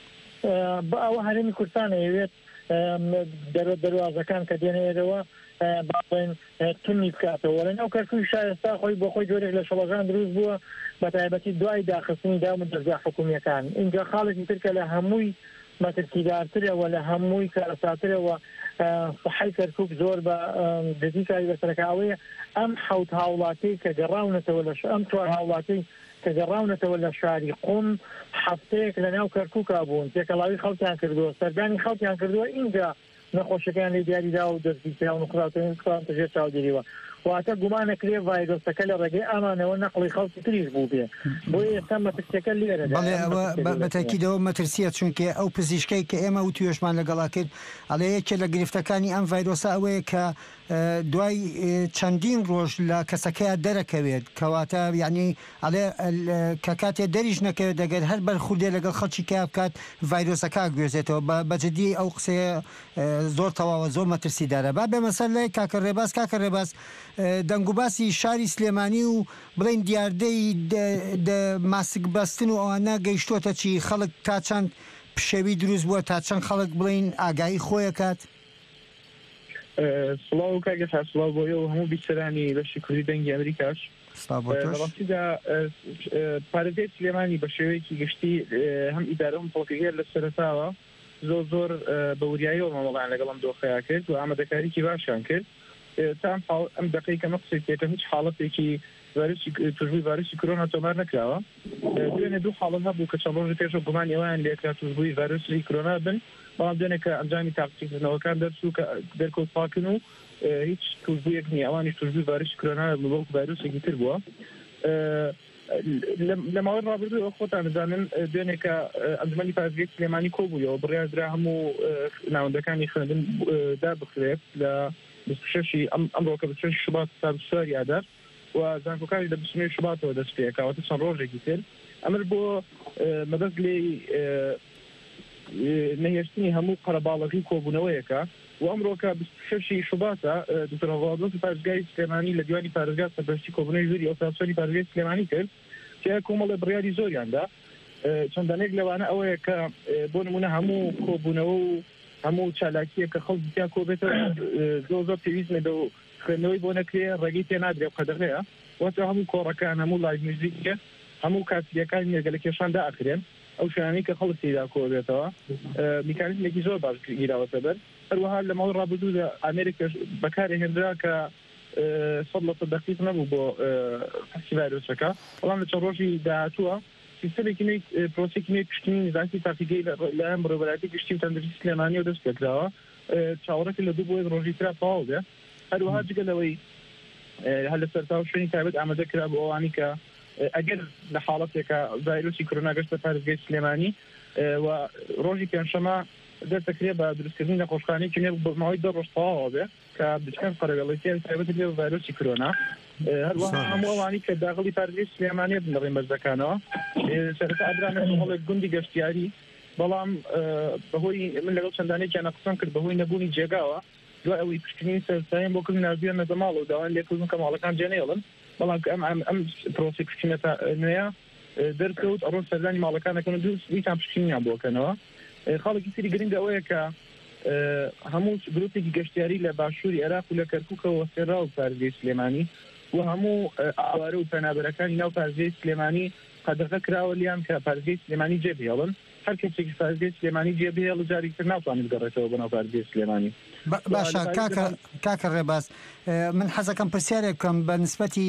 بە ئەوە هەرێمی کوردستان ئەوێت دەواازەکان کە دێنێرەوە باڵێن تونی بکاتەوە لە ناو کەرکووی شارستا خۆی بۆ خۆی جۆرێک لە شەڵەژان دروست بووە بە تایبەتی دوای داخستنی داوم دەرگا حکوومیەکان اینجا خاڵێکی ترکە لە هەمووی مەترسیدارترەوە لە هەمووی کارەساترەوە سەحەی کەرکووک زۆر بە دەزیکاری بەسەرەکەوەیە ئەم حەوت هاوڵاتی کە گەڕاونەتەوە لە ئەم 4 هاوڵاتی کە گەڕاونەتەوە لە شاری قوم هەفتەیەک لە ناو کەرکووکا بوون تێکەڵاوی خەڵکیان کردووە سەردانی خەڵکیان کردووە اینجا نەخۆشەکان لە دیاریدا و دەستگیرکراون و قڕاتن ژێر چاودێریەوە واتە گومانەکرێ ڤایرۆسەکە لە ڕێگەی ئامانەوە نەقڵی خەڵکی تریش بوو بێ بۆیە ئێستا مەترسیەکە لێرەدا بەڵێ ئەوە بەتاکیدەوە مەترسیە چونکە ئەو پزیشکەی کە ئێمە و توێشمان لەگەڵا کرد ئەڵێ یەکێ لە گرفتەکانی ئەم ڤایرۆسە ئەوەیە کە دوای چەندین ڕۆژ لە کەسەکەیە دەرەکەوێت کەواتە یعنی ئەڵێ کە کاتێ دەریش نەکەوێت دەگەر هەر بەرخوردێ لەگەڵ خەڵکی کا بکات ڤایرۆسەکە گوێزێتەوە بەجددی ئەو قسەیە زۆر تەواوە زۆر مەترسیدارە با بێمەسەر لای کاکە ڕێباز دەنگوباسی شاری سلێمانی و بڵین دیاردەی ماسک بەستن و ئەوانە گەیشتوتە چی خەڵک تا چەند پشەوی دروست بووە تا چەند خەڵک بڵین ئاگایی خۆیە کات سڵاو کاگە سڵاو بۆ و هەموو بیسەرانی بەشی کوردی دەنگی ئەمریکاش بەڵاستیدا پارێزەی سلێمانی بە شێوەیەکی گشتی هەم ئیدارەم پڵکەگەر لە سەرەتاوە زۆر بە وریایەوە مامەڵان لەگەڵم دۆخەیە کرد و ئامادەکاریکی باشیان کرد تا ئەم دقەی کە مەقسێکێکە هیچ حاڵەتێکی توژبووی ڤایرۆسی کۆرۆنا تۆمار نەکراوە دوێنێ دوو حاڵەت هەبوو کە چەند ڕۆژ پێش گومان ئێوەیان لێکرا توژبووی ڤایرۆسی کۆرۆنا بن بەڵام دوێنێ کە ئەنجامی تاقیکردنەوەکان دەرچوو کە دەرکەوت پاکن و هیچ توژبوویەک نییە ئەوانیش توژبووی ڤایرۆسی کۆرۆنا بەڵکو ڤایرۆسێکی تر بووە لە ماوەی ڕابردووەوە خۆتان دەزانن دوێنێ کە ئەنجومەنی پارێزگای سلێمانی کۆبوویەوە بڕیاردرا هەموو ناوەندەکانی خوێندن دابخرێت لە 26 ئەمڕۆکە بە 6 شوبات تا 24 یادار و زانکۆکانی لە 29 شوباتەوە دەست پێکەوەتە چەند ڕۆژێکی تر ئەمر بۆ مەبەست لێ نەهێشتنی هەموو قەرەباڵغی کۆبوونەوەیەکە و ئەمڕۆکە 26 شوباتە دکتۆر هەواڵدۆست پارێزگای سلێمانی لە دیوانی پارێزگا سەرپەرشتی کۆبوونەوەی ژووری ئۆپراسیۆنی پارێزگای سلێمانی کرد کە کۆمەڵە بڕیاری زۆریاندا چەندانێک لەوانە ئەوەیە کە بۆ نمونە هەموو کۆبوونەوە و هەموو چالاکیە کە خەڵکیان کۆبێتەوە زۆر پێویستمە بە خوێندنەوەی بۆ نەکرێ ڕێگەی پێ نادرێ قەدەغەیە واتە هەموو کۆڕەکان هەموو لایڤ میوزیکە هەموو کاسیەکان نێرگە لە کێشان داخرێن ئەو شوێنانەی کە خەڵک تێدا کۆبێتەوە میکانیزمێکی زۆر باش گیراوەتە بەر هەروەها لە ماوەی ڕابردوودا ئەمریکا بەکارهێنرا کە 100% دقیق نەبوو بۆ حەسی ڤایرۆسەکە بەڵام لە چەند ڕۆژی داهاتووە سیستەمێکی پرۆسێکی نوێی پشتنی نزانکی تاقیگەی لە ئەم بەڕێوەبەراتی گشتی و تەندروستی سلێمانیەوە دەست پێکراوە چاوەڕێکی لە دوو بۆیە ڕۆژی ترا تەواو بێ هەروەها جگەلەوەی هەر لە سەرتاوە شوێنی تایبەت ئامادەکرا بۆ ئەوانی کە ئەگەر لە حاڵەتێکە ڤایرۆسی کۆرۆنا گەشتە پارێزگای سلێمانی و ڕۆژی پێنجشەمە دەستەکرێت بە دروستکردنی نەخۆشخانەیەکی نوێ بە ماوەی 10 ڕۆژ تەواو بێ کە بچکەن قەرەباڵغی تایبەت لێ ڤایرۆسی کۆرۆنا هەروەها هەموو ئەوانی کە داخلی پارێزگای سلێمانی بن لە ڕێی مەرزەکانەوە سەرەتا ئەدرانە هەڵێک گوندی گەشتیاری بەڵام بەهۆی من لەگەڵ چەندانێکیان قسەم کرد بەهۆی نەبوونی جێگاوە دوای ئەوەی پشتنی سەرسایان بۆ کردن نردویان نەزەماڵ و داوان لێکردن کە ماڵەکان جێنێڵن بەڵام ئەم پرۆسی پشتینەتە نوێیە دەرکەوت ئەڕۆ سەردانی ماڵەکانەکەن و دویتان پشتینیان بۆکەنەوە خاڵێکی سری گرنگە ئەوەیە کە هەموو گروپێکی گەشتیاری لە باشووری عێراق و لە کەرکووکەوە سێرا و پارێزگای سلێمانی و هەموو ئاوارە و پەنابەرەکانی ناو پارێزگای سلێمانی قەدەغە کراوە لیان کە پارێزگای سلێمانی جێبهێڵن هەر کەسێکی پارێزگای سلێمانی جێبهێڵ جاری تر ناتوانێت بگەڕێتەوە بۆ ناو پارێزگای سلێمانی. باشە کاکە ڕێباز من حەزەکەم پرسیارێک بکەم بە نسبەتی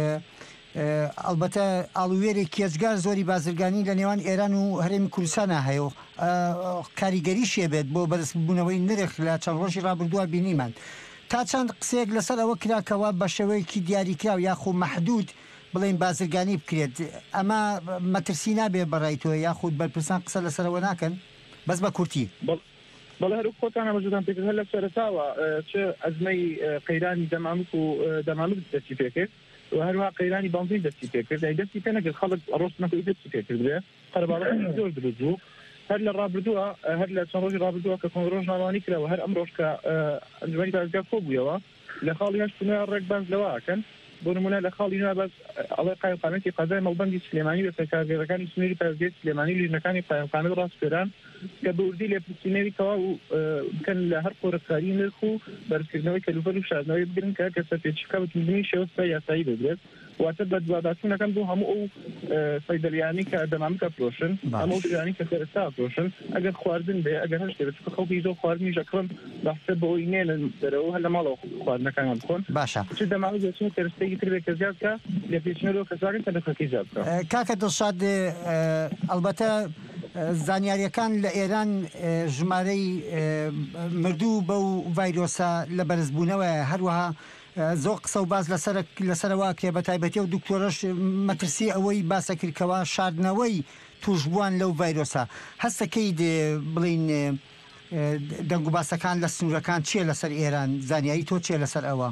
ئەلبەتە ئاڵوێرێک کێچگار زۆری بازرگانی لە نێوان ئێران و هەرێمی کوردستانە هەیە و کاریگەری شێبێت بۆ بەدەستبوونەوەی نرخ لە چەند ڕۆژی ڕابردووە بینیمان تا چەند قسەیەک لەسەر ئەوە کراکەوە بە شێوەیەکی دیاریکراو یاخۆ مەحدود بڵێن بازرگانی بکرێت ئەمە مەترسی نابێ بەڕای تۆ یاخود بەرپرسان قسە لەسەرەوە ناکەن بەس بە کورتی بەڵێ هەرو خۆتان ئەمەژدان پێ هەر لە سەرتاوە چ ئەزمەی قەیرانی دەمامک و دەمامک دەستی پێکرد و هەروها قەیرانی بانزین دەستی پێکرد دەستی پێ نەکرد خەڵک ڕۆست نەکەی دەستی پێکردێ قەرەباڵەکانی زۆر دروست بوو هەر لە ڕابردووە هەر لە چەند ڕۆژی ڕابردووە کە کۆنگرۆژ ناوانی کراوە هەر ئەم ڕۆژ کە ئەنجومەنی پارێزگا کۆ بوویەوە لە خاڵی هەشت ڕێک بەنز لەوەکەن بۆ نمونە لە خاڵی نوێ بەس ئەڵێ قایمقامەتی قەزای مەڵبەندی سلێمانی و سەرکارگەرەکانی سنووری پارێزگای سلێمانی لیژنەکانی قایمقامەت ڕاستپێران کە بە وردی لێپرسینەوەی تەواو بکەن لە هەر قۆرەکاری نرخ و بەرزکردنەوەی کەلوپەر و شاردنەوەی بگرن کە کە سەرپێچیکە بەتونبوونی شێوەستا یاسایی بگرێت واتە بە دوواداچوونەکەن بۆ هەموو ئەو سەیدەریانی کە دەمامکە فرۆشن هەموو شیانی کە سەرستا فرۆشن ئەگەر خواردن بێ ئەگەر هەر شتێ بچکە خەڵکی زۆر خواردنی ژەکڕن بەحسە بەوەی نێنن دەرەوە هەر لە ماڵەوە خواردنەکانیان بخۆن باشە چ دەمامەت دەچێت کەرستەیەکی تر بێ کە زیاد بکە لە پێچینەوە کەساکن کە دەخەکەی زیاد بکە کاکە دڵشاد ئەلبەتە زانیاریەکان لە ئێران ژمارەی مردوو بەو ڤایرۆسە لە بەرزبوونەوە هەروەها زۆر قسە و باز لەسەرەوە کێ بە تایبەتی و دکتۆرەش مەترسی ئەوەی باسە کردکەوە شاردنەوەی توشبووان لەو ڤایرۆسە هەستەکەی بڵین دەنگ و باسەکان لە سنوورەکان چیە لەسەر ئێران زانیاری تۆ چیە لەسەر ئەوە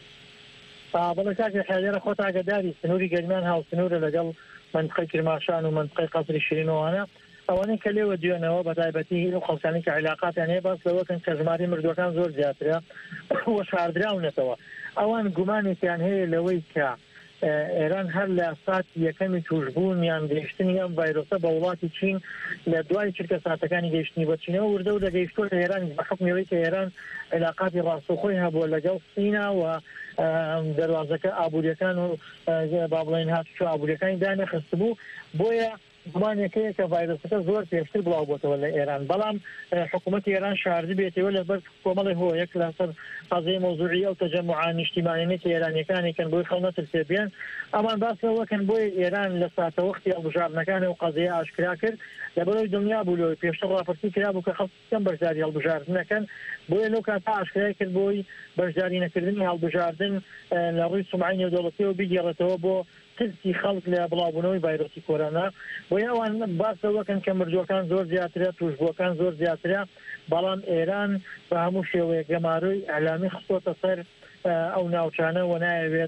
بەڵێ کاکی حێدێرە خۆت ئاگاداری سنووری گەرمیان هاو سنوورە لەگەڵ منطقەی کرماشان و منطقەی قەسری شیرینەوەوانە ئەوانەی کە لێوە دیێنەوە بە تایبەتی ئەو خەڵکانی کە عیلاقاتیان هەیە باس لەوەکەن کە ژماری مردوەکان زۆر زیاترە وە شاردراونەتەوە ئەوان گومانێکیان هەیە لەوەی کە ئێران هەر لە سات یەکەمی توشبوون یان گەیشتنی ئەم ڤایرۆسە بە وڵاتی چین لە دوای چرکە ساتەکانی گەیشتنی بە چینەوە وردە و دەگەیشتۆتە ئێران بە حکمەوەی کە ئێران عیلاقاتی ڕاستەوخۆی هەبووە لەگەڵ سینە و دەواازەکە ئابوووریەکان و با بڵێن هاتوچۆ ئابوووریەکانی دانەخست بوو بۆیە گومانێکەیە کە ڤایرۆسەکە زۆر پێشتر بڵاو بۆتەوە لە ئێران بەڵام حکوومەتی ئێران شاردی بێتەوە لەبەر کۆمەڵی هۆ یەک لەسەر قەزەی مەوزوعی ئەو تەجەموعان نیشتیمانیەتی ئێرانیەکانێکن بۆی خەڵ نەترسێبیان ئەمان باسەوەکەن بۆی ئێران لە ساتە وەختی هەڵبژاردنەکانی و قەزەیە ئاشکرا کرد لەبەرەوەی دڵنیا بوو لەوەی پێشتر ڕاپەرسی کرا بوو کە خەڵکەم بەشداری هەڵبژاردنەکەن بۆیە لەو کاتا ئاشکرای کرد بۆی بەشداری نەکردنی هەڵبژاردن لە ڕووی سومعی نێودەوڵەتیەوە بیگێڕێتەوە بۆ ترسی خەڵک لە بڵاوبوونەوەی ڤایرۆسی کۆرۆنا بۆیە ئەوان باسەوەکەن کە مردووەکان زۆر زیاترە توشبووەکان زۆر زیاترە بەڵام ئێران بە هەموو شێوەیە گەماروی ئەعلامی خستۆتە سەر ئەو ناوچانە و نایەوێت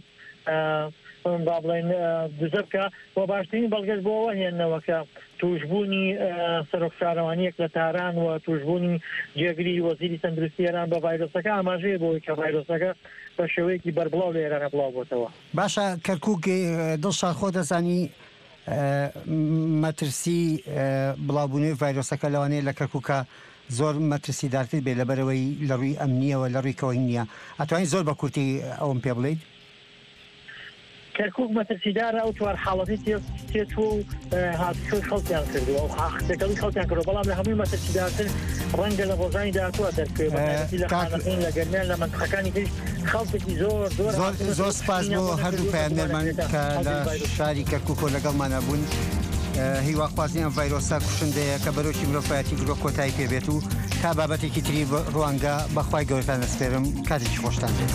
با بڵێن دزە بکە بۆ باشترین بەڵگەت بۆەوە هێننەوە کە توشبوونی سەرۆک شارەوانیەک لە تاران و توشبوونی جێگری وەزیری تەندروستی ئێران بە ڤایرۆسەکە ئاماژەیە بۆی کە ڤایرۆسەکە بە شێوەیەکی بەربڵاو لە ئێرانە بڵاو بۆتەوە باشە کەرکووک دڵشاد خۆ دەزانی مەترسی بڵاوبوونەوەی ڤایرۆسەکە لەوانەیە لە کەرکووکە زۆر مەترسی دارتر بێ لەبەرەوەی لە ڕووی ئەمنیەوە لە ڕووی کەوەی نییە ئەتوانین زۆر بە کورتی ئەوم پێ بڵێیت کەرکووک مەترسیدارە ئەو چوار حاڵەتی تێچوو و هاتوچۆی خەڵکیان کردووە و حاختەکەڵی خەڵکیان کردو بەڵام لە هەمووی مەترسیدارتر ڕەنگە لە ڕۆژانی داهاتووە دەرکرێت لە خانەکەین لە گەرمیان لە منطقەکانی تر خەڵکێکی زۆر سپاس بۆ هەردوو پەیامنەرمان کە لە شاری کەرکووک و لەگەڵمانە بوون هیواخوازی ئەم ڤایرۆسە کوشندەیە کە بەرۆکی مرۆڤایەتی گرۆ کۆتایی پێبێت و تا بابەتێکی تری ڕوانگە بەخوای گەورەتان دەسپێرم کاتێکی خۆشتان بێت.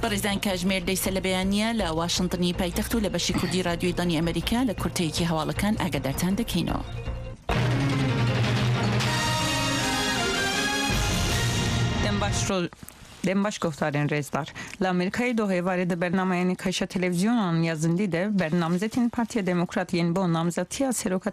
بەڕێزان کاژمێر دەیسە لە بەیانیە لە واشنگتنی پایتەخت و لە بەشی کوردی رادیۆی دانی ئەمریکا لە کورتەیەکی هەواڵەکان ئاگادارتان دەکەینەوە. دم باش گفتارین رزدار لامریکای دوحه وارد برنامه کش تلویزیون یازندی ده برنامزتین پارتی دموکرات ین با نامزدی سروکت